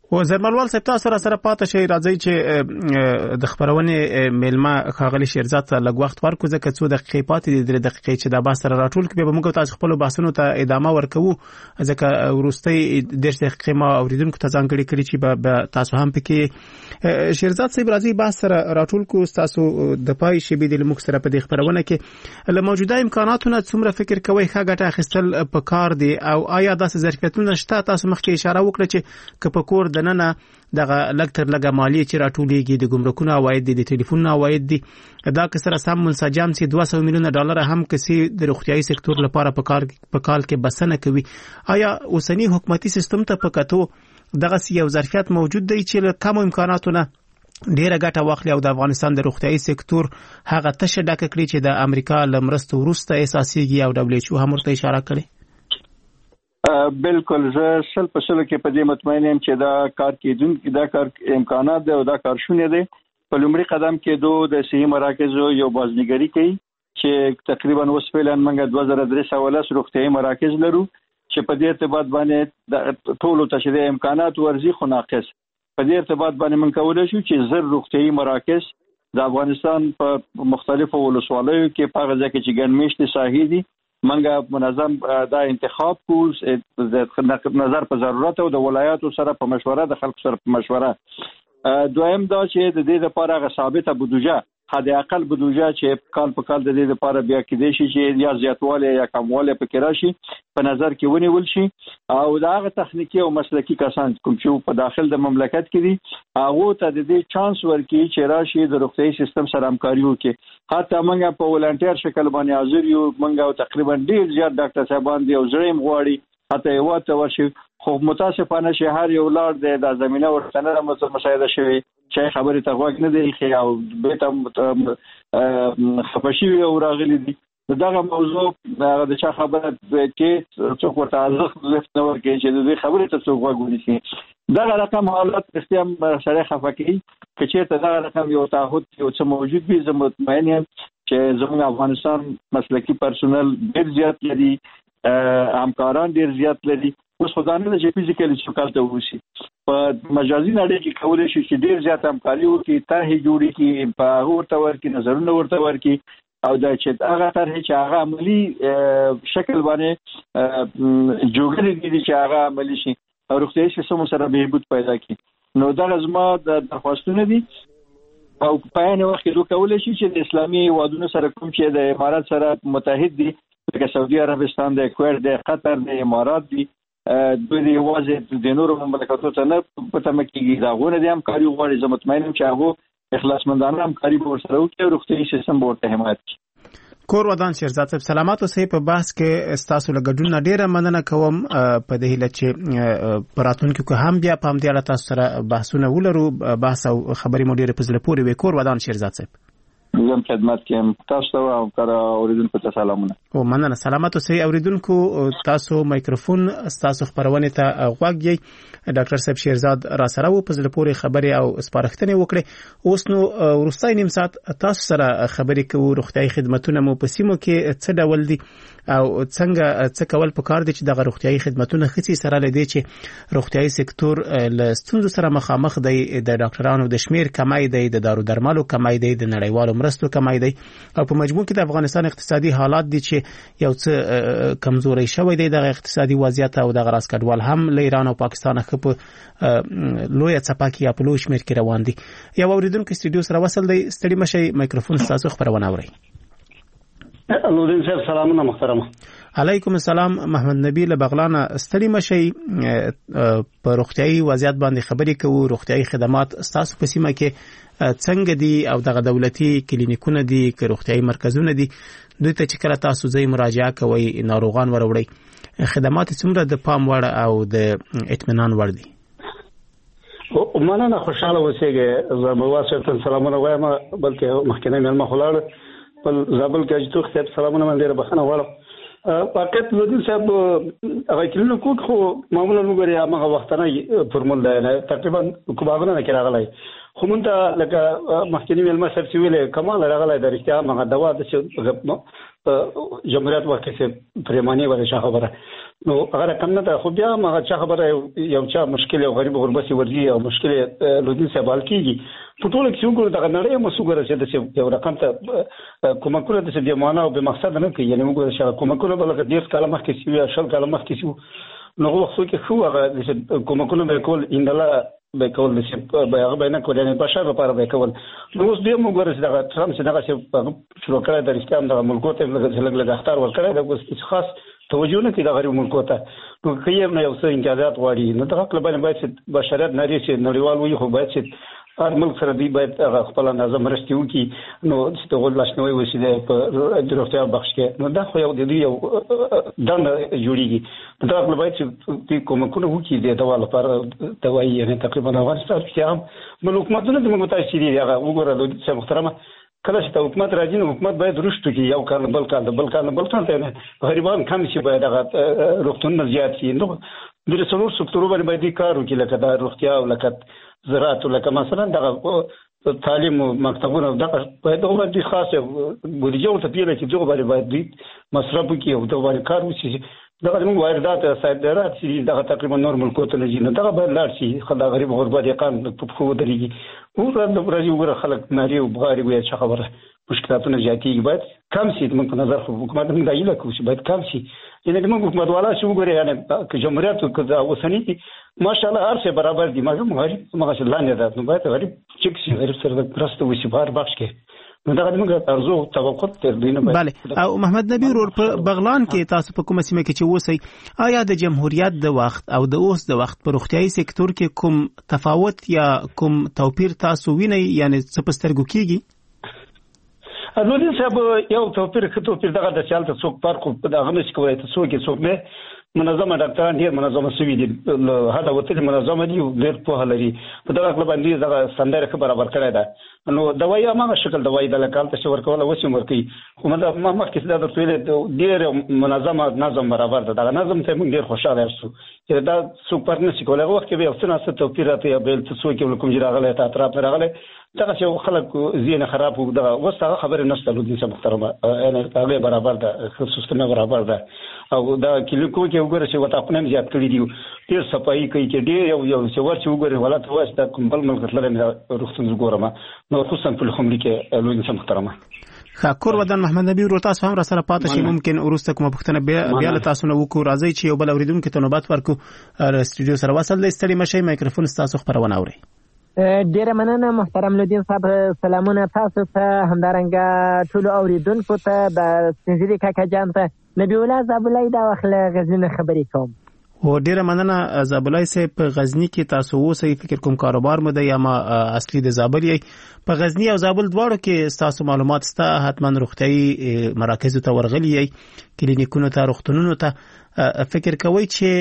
و زرملوال صاحب تاسو را سره پاتې شئ راځي چې د خبرونې میلمه ښاغلي شیرزاد ته لږ وخت ورکړو ځکه څو دقیقې پاتې دي درې دقیقې چې دا بحث سره راټول کړو به موږ تاسو خپل بحثونو ته ادامه ورکوو ځکه وروستۍ دېرش دقیقې ما اوریدونکو ته ځانګړې کړې چې به تاسو هم پکې شیرزاد صاحب راځي بحث سره راټول کړو تاسو د پای شیبې د موږ سره په دې خبرونه کې له موجوده امکاناتو نه څومره فکر کوئ ښه ګټه اخیستل پکار دي او آیا داسې ظرفیتونه شته تاسو مخکې اشاره وکړه چې که په کور دننه دغه لږ تر لږه مالیه چې راټولیږي د ګمرکونو عواید دي د ټلیفونونو عواید دي دا که سره سم منسجم سي دوه سوه میلیونه ډالر هم کسي د روغتيایي سکتور لپاره په کار په کال کې بسنه کوي آیا اوسنی حکومتي سیستم ته په کتو دغه یو ظرفیت موجود دی چې له کم امکاناتو نه ډیره ګټه واخلي او د افغانستان د روغتيایي سکتور هغه تشه ډکه کړي چې د امریکا لمرستو وروسته اساسيږي او دبليو ایچ او هم ورته اشاره کړي بالکل زه سل په سل کې په دې مطمئن یم چې دا کار کېدونکي دا کار امکانات دی او دا کار شونې دی په لومړي قدم کې دوه د صحي مراکزو یو بازنګري کوي چې تقریبا اوس فعلا موږ دوه زره درې سوه لس روغتيایي مراکز لرو چې په دې ارتباط باندې د ټولو تشریح امکانات ورزي خو ناقص په دې ارتباط باندې موږ کولای شو چې زر روغتيایي مراکز د افغانستان په مختلفو ولسوالیو کې په هغه ځای کې چې ګڼ مېشتې ساحې دي منګه منظم دا انتخاب کو د نظر په ضرورت او د ولایاتو سره په مشوره د خلکو سره په مشوره دویم دا چې د دې لپاره غو ثابته بودجه حد اقل بودجه چې کال په کال د دې لپاره بیا کېدې شي چې یا زیاتواله یا کمواله پکې راشي په نظر کې ونیول شي او دا غو تخنیکی او مسلکی کسان کوم چې په داخل د مملکت کې دي هغه ته د دې چانس ورکړي چې راشي د روغتيایي سیستم سره همکاري وکړي حتی موږ په ولنټیر شکل باندې حاضر یو موږ تقریبا ډیر زیات ډاکټر صاحبان دی او زړیم غواړي حتی یو ته ورشي خو متاسفانه شهر یو لار د زمينه ورته نه مشاهده شوی چې خبرې ته غوږ نه دی خي او به ته خپشي او راغلي دي دغه موضوع د چا خبره کې څوک ورته ارزښت لفت نه ورکړي چې د دې خبرې ته څوک غوږ ونیسي دغه رقم حالات استیم سره خفقي چې ته دغه رقم یو تعهد یو څه موجود وي زه مطمئن یم چې زموږ افغانستان مسلکی پرسونل ډیر زیات لري همکاران ډیر زیات لري اوس خدانه چې فزیکلی چوکالته وشي په مجازي نړۍ کې کولای شي چې ډیر زیات همکاري وکړي طرحې جوړې کړي په ورته ورکړي نظرونه ورته ورکړي او دا چې هغه طرحې چې هغه عملی شکل باندې جوړې دي چې هغه عملی شي او روغتيایي سیستم سره بهبود پیدا کړي نو دا زما د درخواستونه دي او په یوه وخت کې دوی کولای شي چې د اسلامي هیوادونو سره کوم چې د امارات سره متحد دي لکه سعودي عربستان د کویت د قطر د امارات دي دوی د یوازې د نورو مملکتونو ته نه پته مکیږي دا غوونه دي همکاري غواړي زه مطمئن یم چې هغه اخلاصمندانه همکاري به ورسره وکړي او روغتیایي سیستم به ورته حمایت کړي کور ودان شیرزاد صاحب سلامات اوسئ په بحث کې ستاسو له ګډون ډیره مننه کوم په دې هیله چې پراتونکو که هم بیا په همدې اړه تاسو سره بحثونه ولرو بحث او خبرې مو ډیره په زړه پورې وي کور ودان شیرزاد صاحب زم خدمت کوم تاسو ته او کار اوریدونکو ته سلامونه او مننه سلامات اوسئ اوریدونکو تاسو مایکروفون تاسو خبرونه ته غوږ یې ډاکټر صاحب شیرزاد را سره و په زړه پورې خبرې او سپارښتنې وکړي اوس نو ورستای نیم ساعت تاسو سره خبرې کوو روغتيایي خدماتونه مو په سیمو کې څه ډول دي او څنګه څه کول پکار دي چې د روغتيایي خدماتونه خصي سره لدی چې روغتيایي سکتور له ستونزو سره مخامخ دی د ډاکټرانو د شمیر کمای دی د دارو درملو کمای دی د نړیوالو مرستو کمای دی او په مجموع کې د افغانستان اقتصادي حالات دي چې یو څه کمزوري شوی دی د اقتصادي وضعیت او د غراس کډوال هم له ایران او پاکستان څخه په لوی څپاکی یا په لوی شمیر کې روان دي یو اوریدونکو استودیو سره وصل دی ستړي مشي مایکروفون تاسو خبرونه اوري نورین صاحب سلامونه محترم علیکم السلام محمد نبی له بغلان ستړي مشي په روغتيایي وضعیت باندې خبرې کوو روغتيایي خدمات تاسو په سیمه کې څنګه دي او دغه دولتي کلینیکونه دي که روغتيایي مرکزونه دي دوی ته چې کله تاسو ځای مراجعه کوئ ناروغان وروړي خدمات څومره د پام وړ او د اطمینان وړ دي او مننه خوشاله اوسئ زما واسطه سلامونه وایم بلکې مخکنی مېلمه خلاړ په زابل کې اجتو خدای سلامونه من ډیره بخنه واړم پاکت لودین صاحب هغه کلینو کوټ خو معمولا موږ یې هغه وختونه فرمول دی تقریبا کومه نه کراغلای خو مونږ لکه مخکنی مېلمه صاحب چې ویل کمال راغلای د رښتیا هغه دوا د جمهوریت وخت کې پرېمانه ورشه خبره نو هغه کم نه ده، خو بیا هم هغه چا خبره یو چا مشکل او غریب غربت ورځي او مشکل لودین سبال کیږي په ټول کې وګورو دغه نړۍ مسوګره چې د یو رقم ته کومکونه د دې معنا او به مقصد نه کوي، یعنی موږ چې کومکونه بل ډیر کاله مخکې شي شل کاله مخکې شي نو خو کې خو هغه کومکونه به کول انده به کول چې به هغه نه کول، یعنی بشر لپاره به کول. نو اوس به موږ ورسې دغه ترام چې دغه شروع کړی د اسلام د ملکو ته لږ لږ اختار ورکړی د اوس خاص توجه نه کوي د غریب ملکو ته. نو کله نه یو څه امتیازات غواړي نو دغه خپل باندې باید بشریت نری چې نړیوال وي، خو باید چې هر ملک سره دی باید خپل نظم مرستې وکړي نو چې د غول لاشنوي وسیله په د روغتیا بخش کې نو دا خو یو د یو دنده جوړیږي. دا خپل باید چې کومکونه وکړي د دوا لپاره دوايي، یعنی تقریبا افغانستان کې هم مل حکومتونه د موږ تاسو دی هغه وګوره د څه محترمه کله چې حکومت راځي نو حکومت باید رښتو کې یو کال بل کال بل کال بل کال ته غریبان کم شي، باید هغه روغتون زیات شي. نو د څلور سکتورو باندې باید کار وکړي لکه د روغتیا او لکه زراعت لکه مثلا دغه تعلیم مکتبونه دغه باید د خاصه بودیجه ورته پیله چې دغه باندې باید مصرف وکړي او دغه باندې کار وشي. دغه موږ واردات صادرات چې دغه تقریبا نور ملکو ته نه ځي، دغه باید لاړ شي. خدای غریب غربت یقان په خو درېږي او د برازي وګړه خلک ناري او بغاري وي چې خبره مشکلاتونه زیاتېږي، باید کم شي. موږ په نظر خو حکومت موږ دایله کوو چې باید کم شي. یعنی موږ حکومت والا شو وګورئ، یعنی که جمهوریت که اوسنی ماشاءالله هر څه برابر دي، مګر غریب مغه لاندې ده. نو باید غریب چک شي، غریب سره د پرسته وشي بهر بخش کې. نو دا موږ ارزو توقع تر دینه بله. او محمد نبی ورور په بغلان کې تاسو په کومه سیمه کې چې اوسئ، آیا د جمهوریت د وخت او د اوس د وخت په روغتيایي سکتور کې کوم تفاوت یا کوم توپیر تاسو وینئ، یعنی څه په سترګو کېږي؟ نو دې صاحب یو توپیر ښه توپیر دغه د چالت څوک فرق په دغه نشي کولای ته څوک څوک نه منظمه ډاکټران ډیر منظمه سوي دي، هدا وته منظمه دي ډیر په لري په دغه خپل باندې دغه سندره برابر کړی ده. نو دوايي ما شکل دوايي د لکال ته ور کوله وسیم ورکی، خو ما ما کې دا د ټول ډیر منظمه نظم برابر ده. دا نظم ته موږ ډیر خوشاله یو چې دا څوک پر نشي کولای. وخت کې به افسانه ست توپیر راته به څه څوک یو کوم جراغله ته اطراف راغله دغه چې خلک زین خراب وو دغه وسه خبره نشته. لودین سم محترمه یعنی هغه برابر ده، سیستم برابر ده او دا کلیکو کې وګوره چې وته خپل زیات کړی دی، ډیر صفایي کوي چې ډیر یو یو څه ورچ وګوره ولات واسطه کوم بل ملک لري روختون وګورم نو خصوصا په الخمري کې لودین سم محترمه. خاکور ودان محمد نبی ورو تاسو هم را سره پاتې شي، ممکن ورسته کوم پښتنه بیا له تاسو نو وکړو. راځي چې یو بل اوریدونکو ته نوبت ورکو. استودیو سره وصل د استړي مشي میکروفون تاسو خبرونه اوري. ډیره مننه محترم لودین صاحب، سلامونه تاسو ته همدارنګه ټول اوریدونکو ته د سنجری کاکا جان ته نبی الله زابلای دا وخت غزنی خبرې کوم. و ډیره مننه زابلای صاحب. په غزنی کې تاسو اوسئ، فکر کوم کاروبار مو ده یا ما اصلي د زابل یې؟ په غزنی او زابل دواړو کې تاسو معلومات ستا حتما روغتيایي مراکز ته ورغلي یې، کلینیکونو ته، روغتونونو ته. فکر کوئ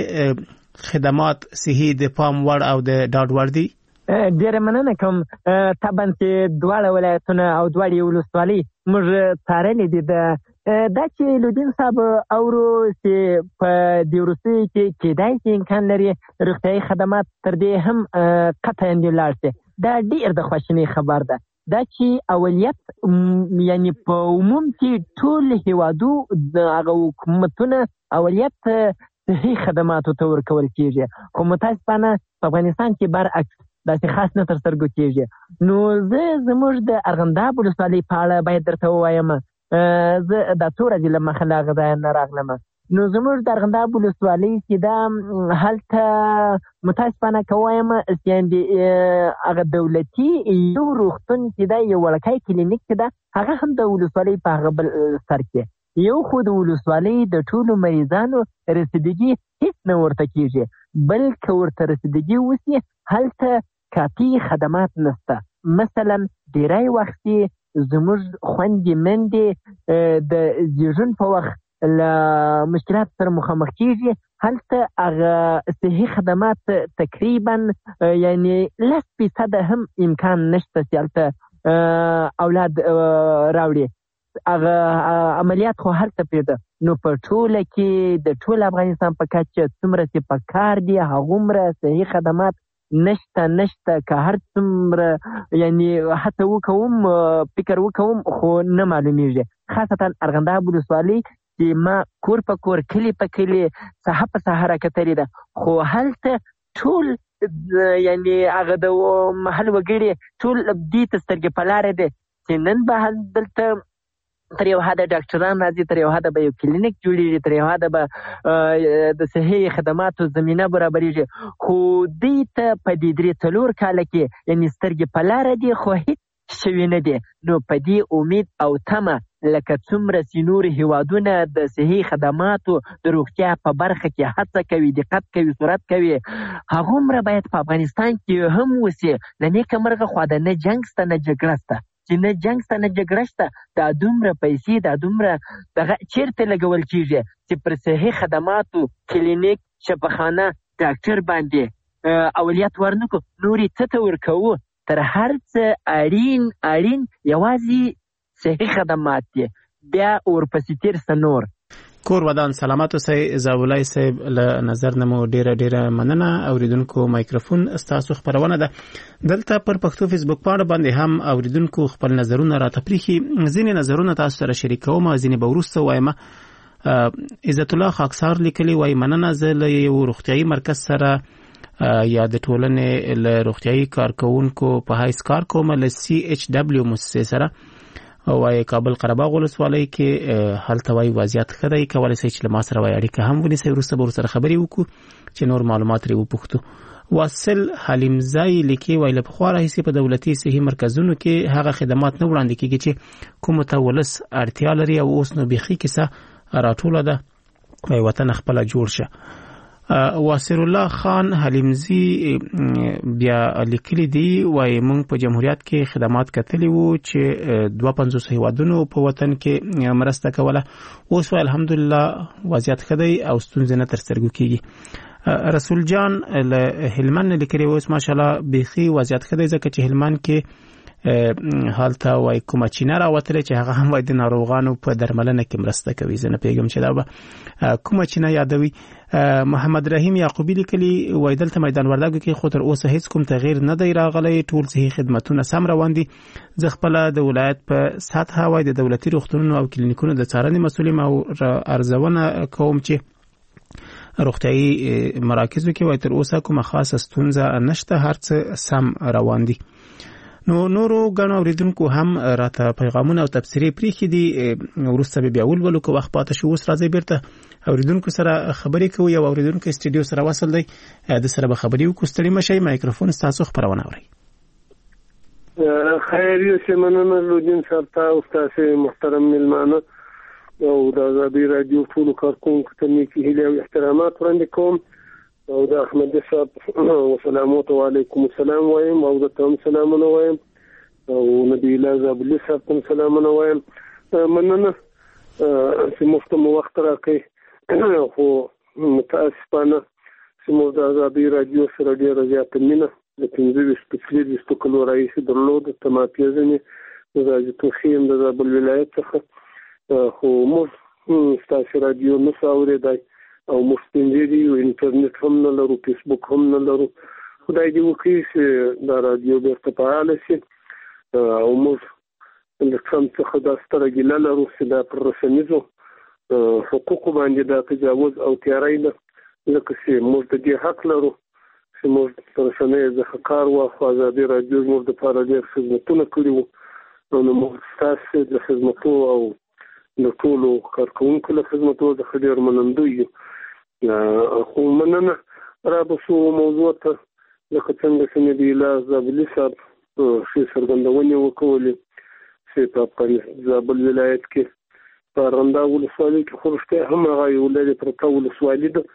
چې خدمات صحي د پام وړ او د ډاډ وړ دي؟ ډیره مننه کوم. طبعا چې دواړه ولایتونه او دواړه ولسوالۍ موږ څارلې دي. د دا چې لودین صاحب اورو چې په دې وروستیو کې کېدای شي امکان لري روغتیایي خدمات تر دې هم قطعا لاړ شي، دا ډېر د خواشینۍ خبر ده. دا چې اولیت یعنی په عموم کې ټول هیوادو د هغه حکومتونه اولیت صحي خدماتو ته ورکول کېږي، خو متاسفانه په افغانستان کې برعکس داسې خاص نه تر سترګو کېږي. نو زه زموږ د ارغنداب ولسوالۍ په اړه باید درته ووایم، زه دا څو ورځې له مخه له هغه ځایه نه راغلم. نو زموږ د ارغنداب ولسوالۍ چې دا هلته متاسفانه که ووایم هغه دولتي یو روغتون چې دا یو وړکی کلینیک چې ده هغه هم د ولسوالۍ په هغه بل سر کې. یو خو د ولسوالۍ د ټولو مریضانو رسیدګي هیڅ نه ورته کېږي، بل که ورته رسیدګي وسي هلته کافي خدمات نشته. مثلا ډیری وخت زموږ خویندې مندې د زیږون په وخت له مشکلات سره مخامخ کېږي، هلته هغه صحي خدمات تقریبا یعنی لس فیصده هم امکان نشته چې هلته اولاد راوړي. هغه عملیات خو هلته پرېږده. نو په ټوله کې د ټول افغانستان په کچه څومره چې په کار دي هغومره صحي خدمات نشته نشته که هر څومره یعنی حتی وکوم فکر وکوم خو نه معلومیږي. خاصتا ارغنداب ولسوالۍ چې ما کور په کور کلی په کلی ساحه په ساحه راکتلې ده خو هلته ټول یعنی هغه د محل وګړي ټول دې ته سترګې په لاره دي چې نن به دلته تر یو حده ډاکټران راځي، تر یو حده به یو کلینیک جوړېږي، تر یو حده به د صحي خدماتو زمینه برابرېږي، خو دې ته په دې درې څلور کاله کې یعنې سترګې په لاره دي خو هېڅ شوي نه دي. نو په دې امید او تمه لکه څومره چې نور هیوادونه د صحي خدماتو د روغتیا په برخه کې هڅه کوي، دقت کوي، سرعت کوي، هغومره باید په افغانستان کې هم وسي. له نیکه مرغه خوا د نه جنګ شته نه جګړه شته، چې نه جنګ شته نه جګړه شته، دا دومره پیسې دا دومره دغه چیرته لګول کېږي چې پر صحي خدماتو کلینیک، شفاخانه، ډاکټر باندې اولیت ورنکو، نورې څه ته ورکوو؟ تر هر څه اړین اړین یوازې صحي خدمات دي، بیا ورپسې تېر څه نور. کور ودان سلامت اوسئ. زاولای صاحب له نظر نه مو ډیره ډیره مننه. اوریدونکو مایکروفون ستاسو خبرونه ده. دلته پر پښتو فیسبوک پاڼه باندې هم اوریدونکو خپل نظرونه راته پریخي. ځینې نظرونه تاسو سره شریکوم، ځینې به وروسته وایم. عزت الله خاکسار لیکلي وایي مننه، زه له یو روغتیایي مرکز سره یا د ټولنې له روغتیایي کارکوونکو په حیث کار کوم، له سی ایچ ډبلیو مؤسسې سره وای کابل قرهباغ ولسوالۍ کې هلته وای وضعیت ښه دی، کولی شئ چې له ما سره وای اړیکه هم ونیسئ، وروسته به ورسره خبرې وکړو چې نور معلومات ترې وپوښتو. واصل حلیمزی لیکي وای له پخوا راهیسې په دولتي صحي مرکزونو کې هغه خدمات نه وړاندې کېږي چې کومو ته ولس اړتیا لري، او اوس نو بیخي کیسه راټوله ده، وای وطن خپله جوړ شه. واسر الله خان حلیمزی بیا لیکلی دی وای مونږ په جمهوریت کې خدمات کتلی وو چې دوه پنځوس هیوادونو په وطن کې مرسته کوله، اوس وای الحمدلله وضعیت ښه دی او ستونزې نه تر سترګو کېږي. رسول جان له هلمند لیکلی اوس ماشاءالله بیخي وضعیت ښه دی، ځکه چې هلمند کې هلته وای کومه چینه راوتلې چې هغه هم وای د ناروغانو په درملنه کې مرسته کوي. زه نه پوهېږم چې دا به کومه چینه یادوي. محمد رحیم یعقوبي لیکلي وای دلته میدان وردګو کې خو تر اوسه هیڅ کوم تغییر نه دی راغلی، ټول صحي خدمتونه سم روان دي. زه خپله د ولایت په سطحه وای د دولتي روغتونونو او کلینیکونو د څارنې مسؤل یم او ارزونه کوم چې روغتیایي مراکزو کې وای تر اوسه کومه خاصه ستونزه نشته، هر څه سم روان دي. نو نورو ګڼو اوریدونکو هم راته پیغامونه او تبصرې پریښي دي، وروسته به بیا ولولو که وخت پاته شي. اوس راځئ بیرته اوریدونکو سره خبرې کوو. یو اوریدونکی سټوډیو سره وصل دی، د سره به خبرې وکړو. ستړي مه شئ، مایکروفون ستاسو خبرونه اورئ. خیر یوسې مننه لودین صاحب ته او ستاسې محترم میلمانه او د ازادي راډیو ټولو کارکوونکو ته نیکې هیلې او احترامات وړاندې کوم، او د احمد صاحب وسلامات وعلیکم السلام وایم، او د تم سلامونه وایم، او نبی الله زابلی صاحب تم سلامونه وایم. مننه چې مفته مو وخت راکړئ، خو متاسفانه چې موږ د ازادي راډیو سره ډېره زیاته مینه د پنځه ویشتو څلېرویشتو کلو راهیسې درلوده. ته ما پېژنې، زه حاجي توخي یم د زابل ولایت څخه، خو موږ ستاسې راډیو نه شو اورېدی او موږ سپین ږیري یو، انټرنیټ هم نه لرو، فیسبوک هم نه لرو. خدای دې وکړي چې دا راډیو بېرته فعاله شي، او موږ له ټرمپ څخه دا ستره ګیله لرو چې دا پر رسنیزو حقوقو باندې دا تجاوز او تیاری ده، ځکه چې موږ د دې حق لرو چې موږ په رسنیو څخه کار واخلو. ازادي راډیو موږ دپاره ډېر خدمتونه کړي وو، نو موږ ستاسې د خدمتو او د ټولو کارکوونکو له خدمتو څخه ډېر منندوی یو. خو مننه را به شو موضوع ته، لکه څنګه چې نبي الله زابلي صاحب ښې څرګندونې وکولې چې په افغانستان زابل ولایت کې په ارغنداب ولسوالۍ کې خو رښتیا هم هغه یو لرې پرته ولسوالي ده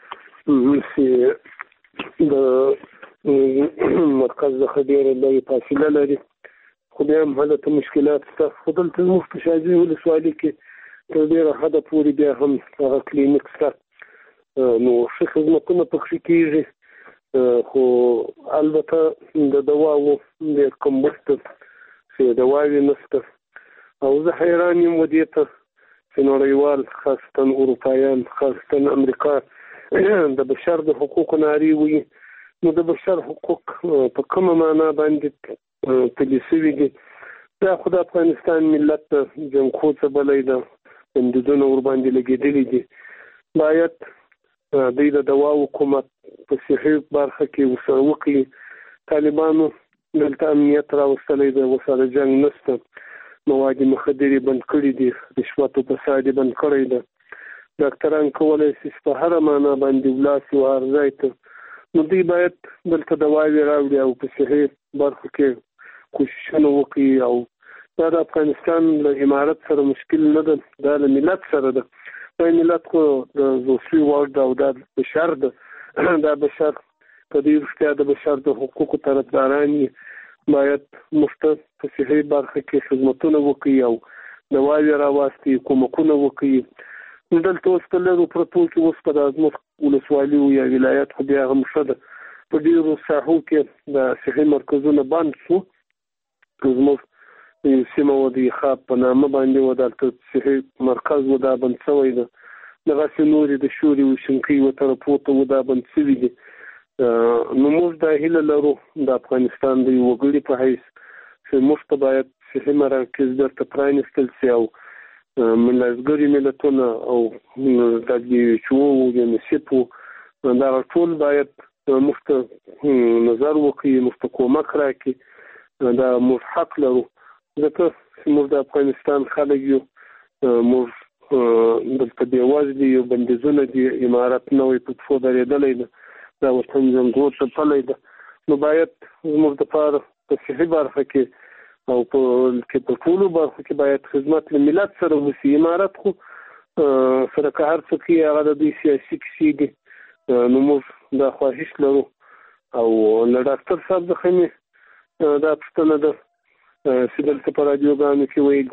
چې د مرکز څخه ډېره لرې فاصله لري، خو بیا هم هلته مشکلات شته. خو دلته زموږ په شاجوی ولسوالۍ کې تر ډېره حده پورې بیا هم هغه کلینیک شته، نو ښه خدمتونه پکې کېږي. خو البته د دواو ډېر کمبود ده چې دواوې نشته، او زه حیران یم ودې ته چې نړیوال خاصتا اروپایان خاصتا امریکا د بشر د حقوقو نارې وایي، نو د بشر حقوق په کومه معنا باندې پلي شوي دي؟ دا خو د افغانستان ملت جنګخو څه بلی ده، بندیزونه ور باندې لګېدلي دي. باید دوی د دوا حکومت په صحي برخه کې ورسره وکړي. طالبانو دلته امنیت راوستلی دی، ورسره جنګ نشته، مواد مخدرې بند کړي دي، رشوت او فساد یې بند کړی دی. ډاکټران کولی شي په هره معنا باندې ولاړ شي هر ځای ته. نو دوی باید دلته دواوې راوړي او په صحي برخو کې کوششونه وکړي. او دا د افغانستان له امارت سره مشکل نه ده، دا له ملت سره ده. دا ملت خو د زوسوي وړ ده او دا بشر ده. دا بشر په دې رښتیا د بشر د حقوقو طرفداران باید مفته په صحي برخه کې خدمتونه وکړي او دواوې راواستي، کومکونه وکړي. دلته اوس په لږو پرتو کې اوس په د ازموت ولسوالي یا ولایت خو بیا هم ښه ده، په ډېرو ساحو کې د صحي مرکزونه بند شو. زموږ یو سیمه و د خاب په نامه باندې و دلته صحي مرکز و دا بند شوی ده. دغسې نورې د شوري وشنکۍ و طرفو ته و دا بند شوي دي. نو موږ دا هیله لرو د افغانستان د یو وګړي په حیث چې موږ ته باید صحي مراکز درته پرانیستل شي او ملګري ملتونه او د دبلیو ایچ او او یونیسف دغه ټول باید موږ ته نظر وکړي، موږ ته کومک راکړي. دا موږ حق لرو ځکه چې موږ د افغانستان خلک یو، موږ دلته بېوزلي یو، بندیزونه دي، امارت نوی په پښو درېدلی ده، دا ورته زنګور څپلی ده. نو باید زموږ دپاره په صحي برخه کې او په کې په ټولو برخو کې باید خدمت له ملت سره وشي. امارت خو سره که هر څه کوي هغه د دوی سیاسي کیسې دي. نو موږ دا خواهش لرو او له ډاکټر صاحب څخه مې دا پوښتنه ده چې دلته په راډیوګانو کې ویل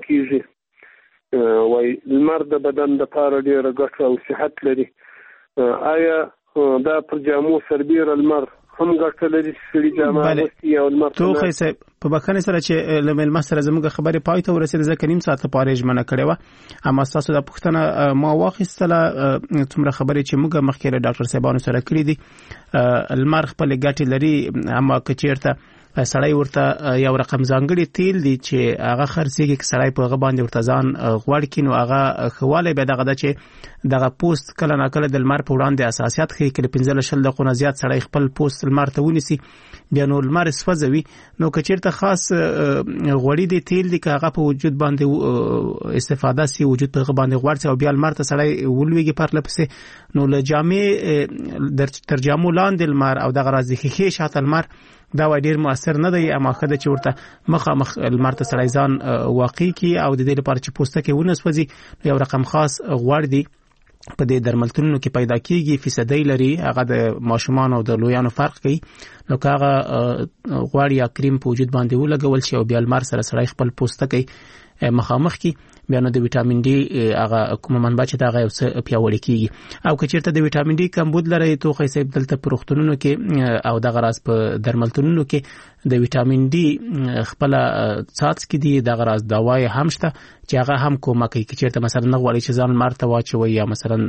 کېږي وایي لمر د بدن دپاره ډېره ګټه او صحت لري. آیا دا پر جامو سربیره لمر هم ګټه لري چې سړي جامه اغوستي او لمر توخی صاحب په بخښنې سره چې له مېلمه سره زموږ خبرې پای ته ورسېده، ځکه نیم ساعت لپاره یې ژمنه کړې وه. اما ستاسو دا پوښتنه ما واخیستله، څومره خبرې چې موږ مخکې له ډاکټر صاحبانو سره کړي دي. لمر خپلې ګټې لري، اما که چېرته سړی ورته یو رقم ځانګړي تیل دي چې هغه خرڅېږي، که سړی په هغه باندې ورته ځان غوړ کړي نو هغه ښه والی بیا دغه ده چې دغه پوست کله ناکله د لمر په وړاندې حساسیت ښیي. که له پنځه له شل دقیقو نه زیات سړی خپل پوست لمر ته ونیسي بیا نو لمر سوځوي. نو که چېرته خاص غوړي دي تیل دي، که هغه په وجود باندې استفاده سي، وجود په هغه باندې غوړ سي او بیا لمر ته سړی ولوېږي پرله پسې، نو له جامې تر جامو لاندې لمر او دغه راز د ښیښې شاته لمر دا وای ډیر موثر نه دی. اما ښه ده چې ورته مخامخ لمر ته سړی ځان واقع کړي او د دې لپاره چې پوستکی ونه سوځي یو رقم خاص غوړ دی په دې درملتونونو کې پیدا کیږي، فیصدۍ لري، هغه د ماشومان او د لویانو فرق کوي. نو که هغه غوړ یا کریم په وجود باندې ولګول شي او بیا لمر سره سړی خپل پوستکی مخامخ کی بیا نو د وټامین ډي هغه کومه منبع چې دا یو څه پیاوړی کیږي. او که چیرته د وټامین ډي کمبود لري توخی صاحب دلته په روغتونونو کې او دغه راز په درملتونونو کې د وټامین ډي خپل څاڅکي دي، دغه راز دوايي هم شته چې هغه هم کومه کوي. که چیرته مثلا نه غواړي چې ځان مرته واچوي یا مثلا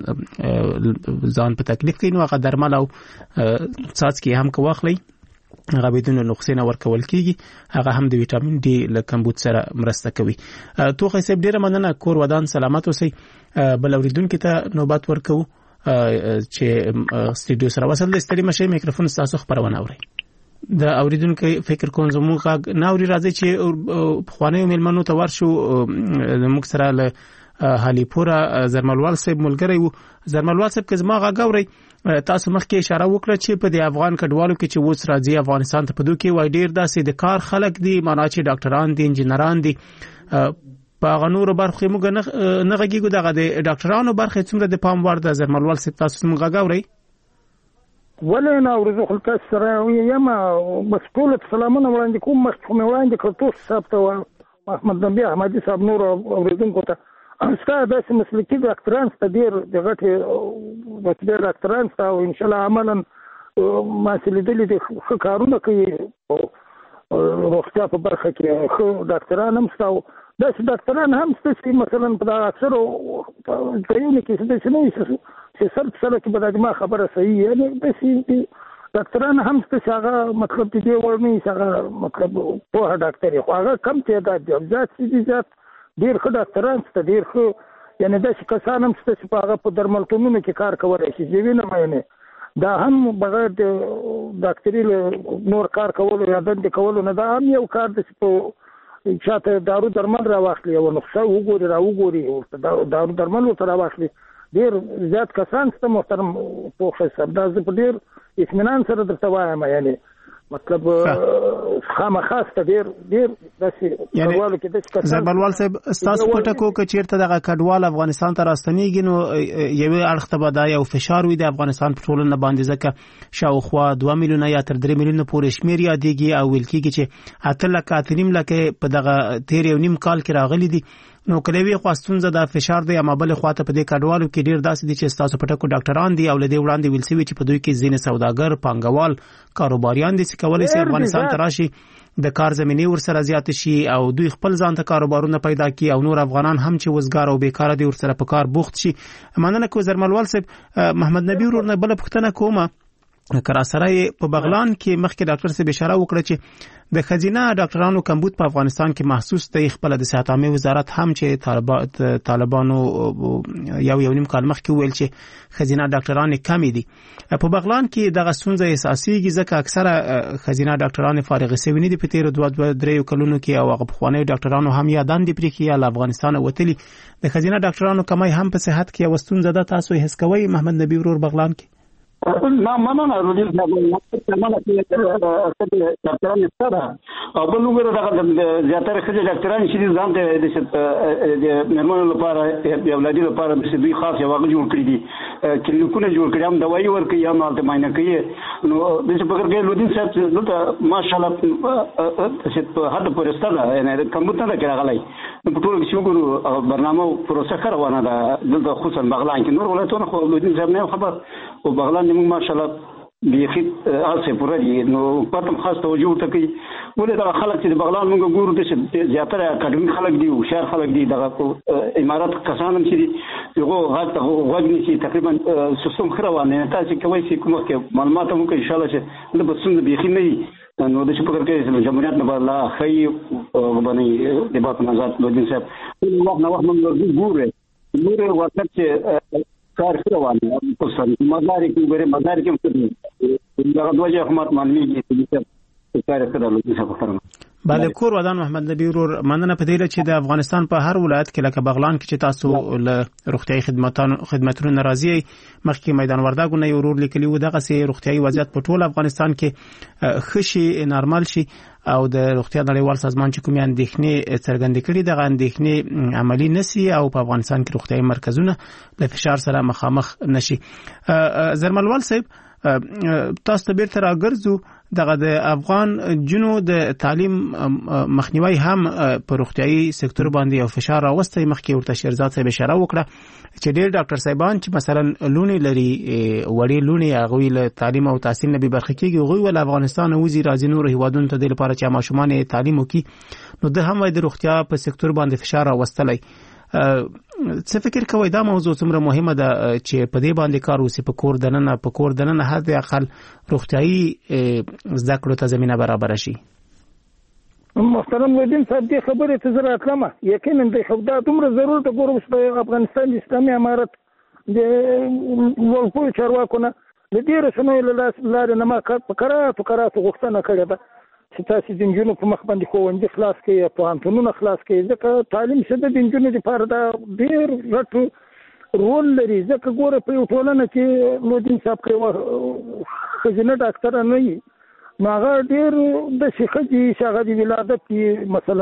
ځان په تکلیف کوي نو هغه درمل او څاڅکي هم کوخلي، هغه بدون نقصې نه ورکول کیږي، هغه هم د وټامین ډي له کمبود سره مرسته کوي. توخی صاحب ډیره مننه، کور ودان سلامت اوسئ. بل اوریدونکو ته نوبت ورکو چې سټډیو سره وصل دي. ستړي مشه، میکروفون تاسو خبرونه اورئ. د اوریدونکو فکر کوم زموږ غږ نه اوري، راځي چې خوانیو ملمنو ته ورشو. موږ سره له حالی پورا زرملوال صاحب ملګری وو. زرملوال صاحب که زما غږ اورئ، تاسو مخکې اشاره وکړه چې په د افغان کډوالو کې چې اوس راځي افغانستان ته په دوی کې وای ډیر داسې د کار خلک دي، معنا چې ډاکټران دي، انجینران دي. په هغه نورو برخو موږ نه غږیږو، دغه د ډاکټرانو برخې څومره د پام وړ ده؟ زرملوال صاحب تاسو زموږ غږ اورئ؟ ولې نه اورو؟ خو تاسو سره یم، بس ټول سلامونه وړاندې کوم. مخکې مې وړاندې کړ تاسو صاحب ته، محمد نبی احمدي صاحب، نور اوریدونکو ته. ستا داسې مسلکي ډاکټران سته، ډېر د غټې رتبې ډاکټران سته او انشاءالله عملا ما چې لیدلي دي ښه کارونه کوي روغتیا په برخه کې، ښه ډاکټران هم سته. داسې ډاکټران هم شته چې مثلا په دغه اکثرو ځایونو کې داسې نه وي چې سر په سره کې به دا زما خبره صحیح یعنې داسې ډاکټران هم شته چې هغه مطلب د دې وړ نه وي چې هغه مطلب پوهه ډاکټر یې، خو هغه کم تعداد دي. زیات چې دي زیات ډېر ښه ډاکټران شته، ډېر ښه یعنی داسې کسان هم شته چې په هغه په درملتونونو کې کار کولی شي چې وینم یعنې دا هم بغیر د ډاکټري نور کار کولو یا دندې کولو نه دا هم یو کار دی چې په چاته دارو درمل راواخلي یوه نسخه وګوري را وګوري دارو درمل ورته راواخلي ډېر زیات کسان شته محترم پوښ صاحب دا زه په ډېر اطمینان سره درته وایم یعنې مطلب خامخا ست ډیر ډیر داسې کډوالو کې داسې زربلوال صاحب ستاسو په ټکو کې چیرته دغه کډوال افغانستان ته راستنیږي نو یوې اړخ ته به دا یو فشار وي د افغانستان په ټولنه باندې ځکه شاوخوا دوه میلیونه یا تر درې میلیونه پورې شمېر یادېږي او ویل کېږي چې اته لکه اته نیم لکه په دغه تېر یو نیم کال کې راغلي دي نو کله وی خو ستونزه د فشار دی اما بل خواته په دې کډوالو کې ډیر داسې دي چې تاسو په ټکو ډاکټران دي او لدې وړاندې ویل سوي چې په دوی کې ځینې سوداګر پانګوال کاروباریان دي چې کولای شي افغانستان ته راشي د کار زمینه ورسره زیات شي او دوی خپل ځان ته کاروبارونه پیدا کړي او نور افغانان هم چې وزګار او بیکاره دي ورسره په کار بوخت شي. مننه کو زرملوال صاحب محمد نبی ورور نه بل پښتنه کومه کرا سره په بغلان کې مخکې ډاکټر صاحب اشاره وکړه چې د خزینه ډاکټرانو کمبود په افغانستان کې محسوس دی. خپل د صحت عامه وزارت هم چې طالبانو یو یو نیم کال مخکې ویل چې خزینه ډاکټران کم دي. په بغلان کې دغه ستونزه اساسي ځکه اکثره خزینه ډاکټران فارغ شوي نه دي په تیر دوه دوه درې کلونو کې او هغه خواني ډاکټرانو هم یادان دي پرې کې له افغانستان وتلي. د خزینه ډاکټرانو کمای هم په صحت کې یو ستونزه ده. تاسو هیڅ کوي محمد نبی ورور بغلان کې نه مننه روزي صاحب مننه چې ډاکټران ستاره او بل وګوره دا زیاتره خځې ډاکټران چې ځان ته د نرمونو لپاره د اولادي لپاره د دوی خاص یو جوړ کړی دي کلینیکونه جوړ کړي هم دوايي ورکړي یا مالته معاینه کوي نو د څه په ګرګې لودین صاحب دلته ماشاءالله چې په هغه پورې ستاره نه کمپیوټر نه راغلی نو په ټول کې وګورو برنامه پروسه روانه ده دلته خصوصا بغلان کې نور ولایتونه خو لودین صاحب نه خبر او بغلان موږ ماشاءالله بيخي اسه پوره دي نو پاتم خاص توجه ته کوي ولې دا خلک چې بغلان موږ ګورو چې زیاتره اکاډمیک خلک دي او شهر خلک دي دغه امارات کسان هم چې دي یو غلط غوږنی چې تقریبا سیستم خروانه تاسو کوي چې کومه کې معلومات مو کوي ان شاء الله چې د بسنده بيخي نه نو د څه په کار کې جمهوریت نه بل خي باندې د بات نظر لودین صاحب نو وخت نو وخت موږ ګورو ګورو وخت چې کار روانه په سر مزاري کې ګوره مزاري کې دا دوه حکومت معنی چې کار کړل د څه په بله کور ودان محمد نبی ورور مننه په دې چې د افغانستان په هر ولایت کې لکه بغلان کې چې تاسو له روغتيایي خدماتو خدماتونو ناراضي مخکې میدان وردګو نه ورور لیکلی و دغه سي روغتيایي وضعیت په ټول افغانستان کې خشي نارمل شي او د روغتیا نړیوال سازمان چې کومې اندېښنې څرګندې کړي دغه اندېښنې عملی نشي او په افغانستان کې روغتيایي مرکزونه له فشار سره مخامخ نشي. زرملوال صاحب تاسو ته بیرته راګرځو دغه د افغان جنو د تعلیم مخنیوي هم په روغتيایي سکتور باندې او فشار راوستي. مخکې ورته شیرزاد صاحب اشاره وکړه چې ډېر ډاکټر صاحبان چې مثلا لونی لري وړي لونی هغه له تعلیم او تحصیل نه به برخه کېږي هغه ول افغانستان وزیر راځي نور هیوادونو ته د لپاره چې ماشومان تعلیم وکړي نو د هم د روغتیا په سکتور باندې فشار راوستلی. څه فکر کوئ دا موضوع څومره مهمه ده چې په دې باندې کار وسی په کور دننه په کور دننه هدا اقل روغتيایي زده کړو ته زمينه برابر شي؟ محترم ودین صاحب دې خبرې ته زه راتلم یقینا د خو دا دومره ضرورت ګورم چې افغانستان د اسلامي امارت د ولکو چارواکو نه د دې رسنیو له لارې نه ما کارات کارات غوښتنه کړې ده چې تاسو د انجونو په مخ باندې ښوونځي خلاص کړئ په انټونونو خلاص کړئ ځکه تعلیم شته د انجونو لپاره دا ډېر غټ رول لري ځکه ګوره په یو ټولنه کې لودین صاحب کوي خزینه ډاکټر نه وي نو هغه ډېر د شیخجي شغه د ولادت کې مثلا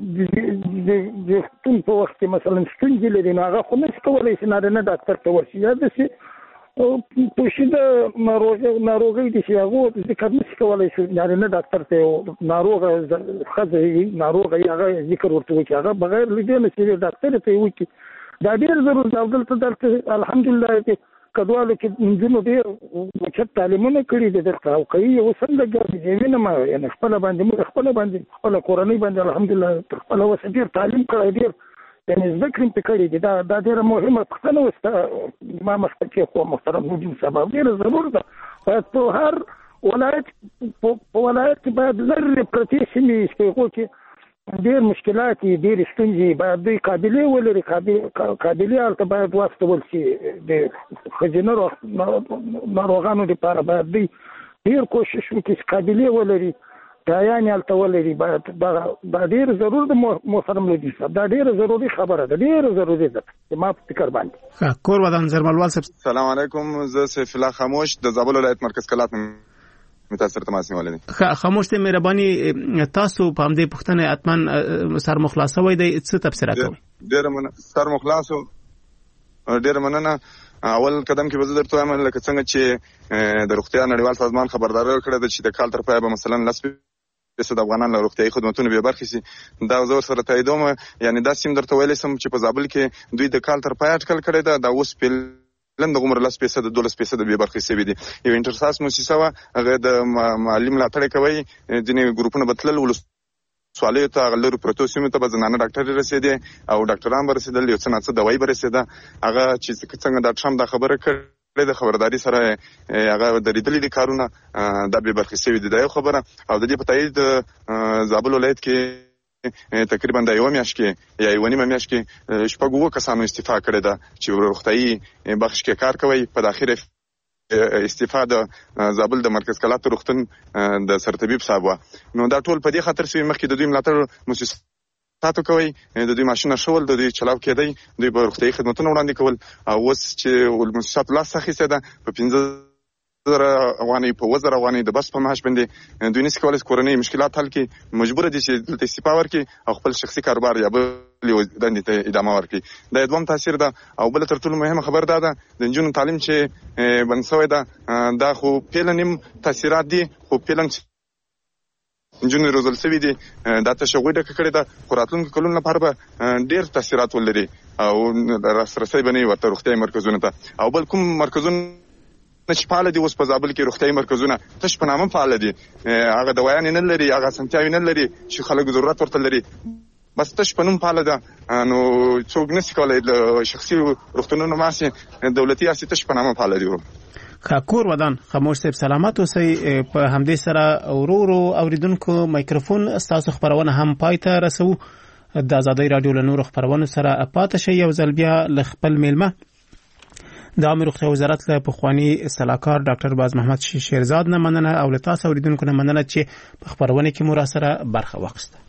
د ټول په وخت کې مثلا ستونزې لري نو هغه خو نشي کولی چې نارینه ډاکټر ته ورشي یا داسې پوشیده ناروغۍ دي چې هغه ذکر نشي کولی چې نارینه ډاکټر ته ناروغه ښځه ناروغه هغه ذکر ورته وکړي هغه بغیر له دې نه چې ډاکټر ته وکړي دا ډېر ضروري دی. دلته دلته الحمدلله کې کډوالو کې نجونو ډېر اوچت تعلیمونه کړي دي دلته او کوي اوس هم لګیا دي وینم یعنې خپله باندې موږ خپله باندې خپله کورنۍ باندې الحمدلله تر خپله وسه ډېر تعلیم کړی ډېر یعنې زده کړې پې کړي دي دا دا ډېره مهمه پوښتنه وسته ما مخکې کې خو محترم لودین صاحب ډېره ضرور ده باید په هر ولایت په ولایت کې باید لرې پرتې سیمې چې په هغو کې ډېر مشکلات ډېر ستونزې باید دوی قابلیت ولري قابلیت هلته باید واستول شي د ښځینه ناروغانو لپاره باید دوی ډېر کوشش وکړي چې قابلیت ولري دایانې هلته ولري باید دا ډېر ضرور ده محترم لودین صاحب دا ډېره ضروري خبره ده ډېره ضروري ده زما په فکر باندې کور ودان زرملوال صاحب سلام علیکم زه سیف الله خاموش د زابل ولایت مرکز کلات متاثر تماس نیولې دي خاموش ته مهرباني تاسو په همدې پوښتنه اتمن سر مخلاصه وای د څه تفسیر کوي ډېر من سر مخلاص ډېر مننه اول قدم کې به درته وایم لکه څنګه چې د روغتیا نړیوال سازمان خبرداری ورکړی ده چې د کال تر پایه به مثلا لس فیصد افغانان له روغتیایي خدمتونو بې برخې سي دا زه ورسره تاییدوم یعنی دا سیم درته ویلی سم چې په زابل کې دوی د کال تر پایه اټکل کړی ده دا اوس لن د عمر لس فیصد دولس فیصد به برخې سوي دي یو انټرساس موسسه وا هغه د معلم ملاتړ کوي ځینې ګروپونه بتلل ولس سوالیو ته غلرو پروتوسیمو ته بزنانه ډاکټر رسیدي او ډاکټران برسیدل یو څه نه څه دوايي برسیده هغه چې څنګه د ټرم د خبره کړې د خبرداري سره هغه د ریډلې د کارونه د به برخې سوي دي دا یو خبره او د دې په تایید زابل ولایت کې تقریبا د یو میاشت کې یا یو نیمه میاشت کې شپږ اووه کسانو استعفا کړې ده چې روغتیایي بخش کې کار کوي په داخله استعفا د زابل د مرکز کلات روغتون د سرطبيب صاحب نو دا ټول په دې خاطر چې مخکې د دوی ملاتړ مؤسساتو کوي د دوی ماشين شول د دوی چلاو کېدی دوی په روغتیایي خدماتو وړاندې کول او اوس چې المؤسسات لاس څخه ده په پنځه زره افغانۍ په وزر افغانۍ د بس په معاش باندې دوی نشي کولای کورنۍ مشکلات حل کړي مجبور دي چې دلته استعفا ورکړي او خپل شخصي کاروبار یا بل دندې ته ادامه ورکړي دا دوم تاثیر ده او بل تر ټولو مهمه خبر ده د نجونو تعلیم چې بنسوي ده دا خو پیلنیم تاثیرات دي خو پیلن نجونو روزل سوي دي دا تشویق کړي ده خوراتلونکو کلونو لپاره به ډیر تاثیرات ولري او راسرسي بنوي ورته روغتیايي مرکزونه ته او بل کوم مرکزونه چې فعال دي اوس په زابل کې روغتیايي مرکزونه تش په نامه فعال دي هغه دوايان نه لري هغه سنتیاوي نه لري چې خلک ضرورت ورته لري بس تش په نوم فعال ده نو څوک نشي کولای شخصي روغتونونو ماسي دولتي اساس تش په نامه فعال دي خاکور ودان خاموش صاحب سلامات اوسئ په همدې سره ورورو اوریدونکو مایکروفون تاسو خبرونه هم پایته رسو د آزادۍ رادیو له نور خبرونو سره پاتې شي یو ځل بیا ل خپل میلمه د عامه روغتیا وزارت له پخوانی صلاحکار ډاکټر باز محمد شیرزاد نه مننه او له تاسو اوریدونکو نه مننه چې په خبرونه کې مو را سره برخه واخیسته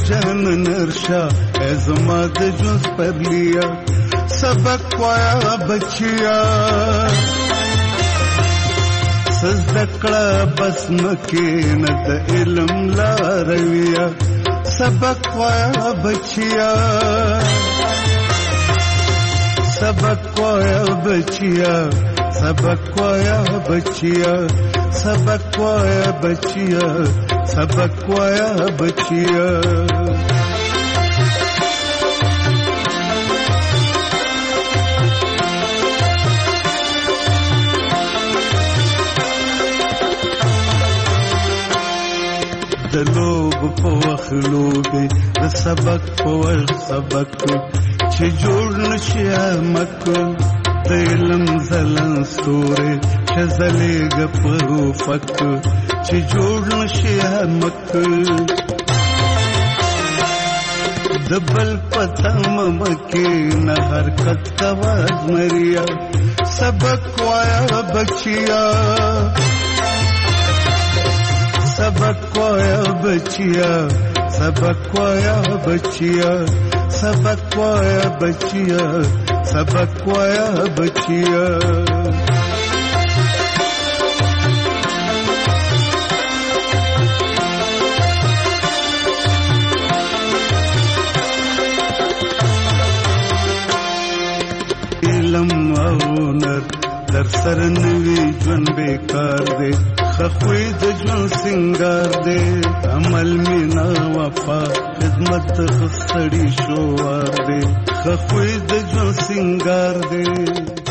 جان نرشا ازما د جوز پرلیا سبق وایا بچیا سزدکړه بس مکه نه د علم لارویا سبق وایا بچیا سبق وایا بچیا سبق وایا بچیا سبق وایا بچیا سبق وایا بچیا د لوب په وخت لوبې د سبق په وخت سبق چې جوړ نشي مک د علم زلن ستوري چې زلېږ په فک چې جوړ نشي مک د بل پتم مکه نه حرکت کواز مریا سبق وایا بچیا سبق وایا بچیا سبق وایا بچیا سبق وایا بچیا سبق وایا بچیا علم او نر در سر نوی ژوند بیکار دی خخوی د ژوند سنگار دی عمل مینا وفا خدمت خستړی شوار دی خخوی د ژوند سنگار دی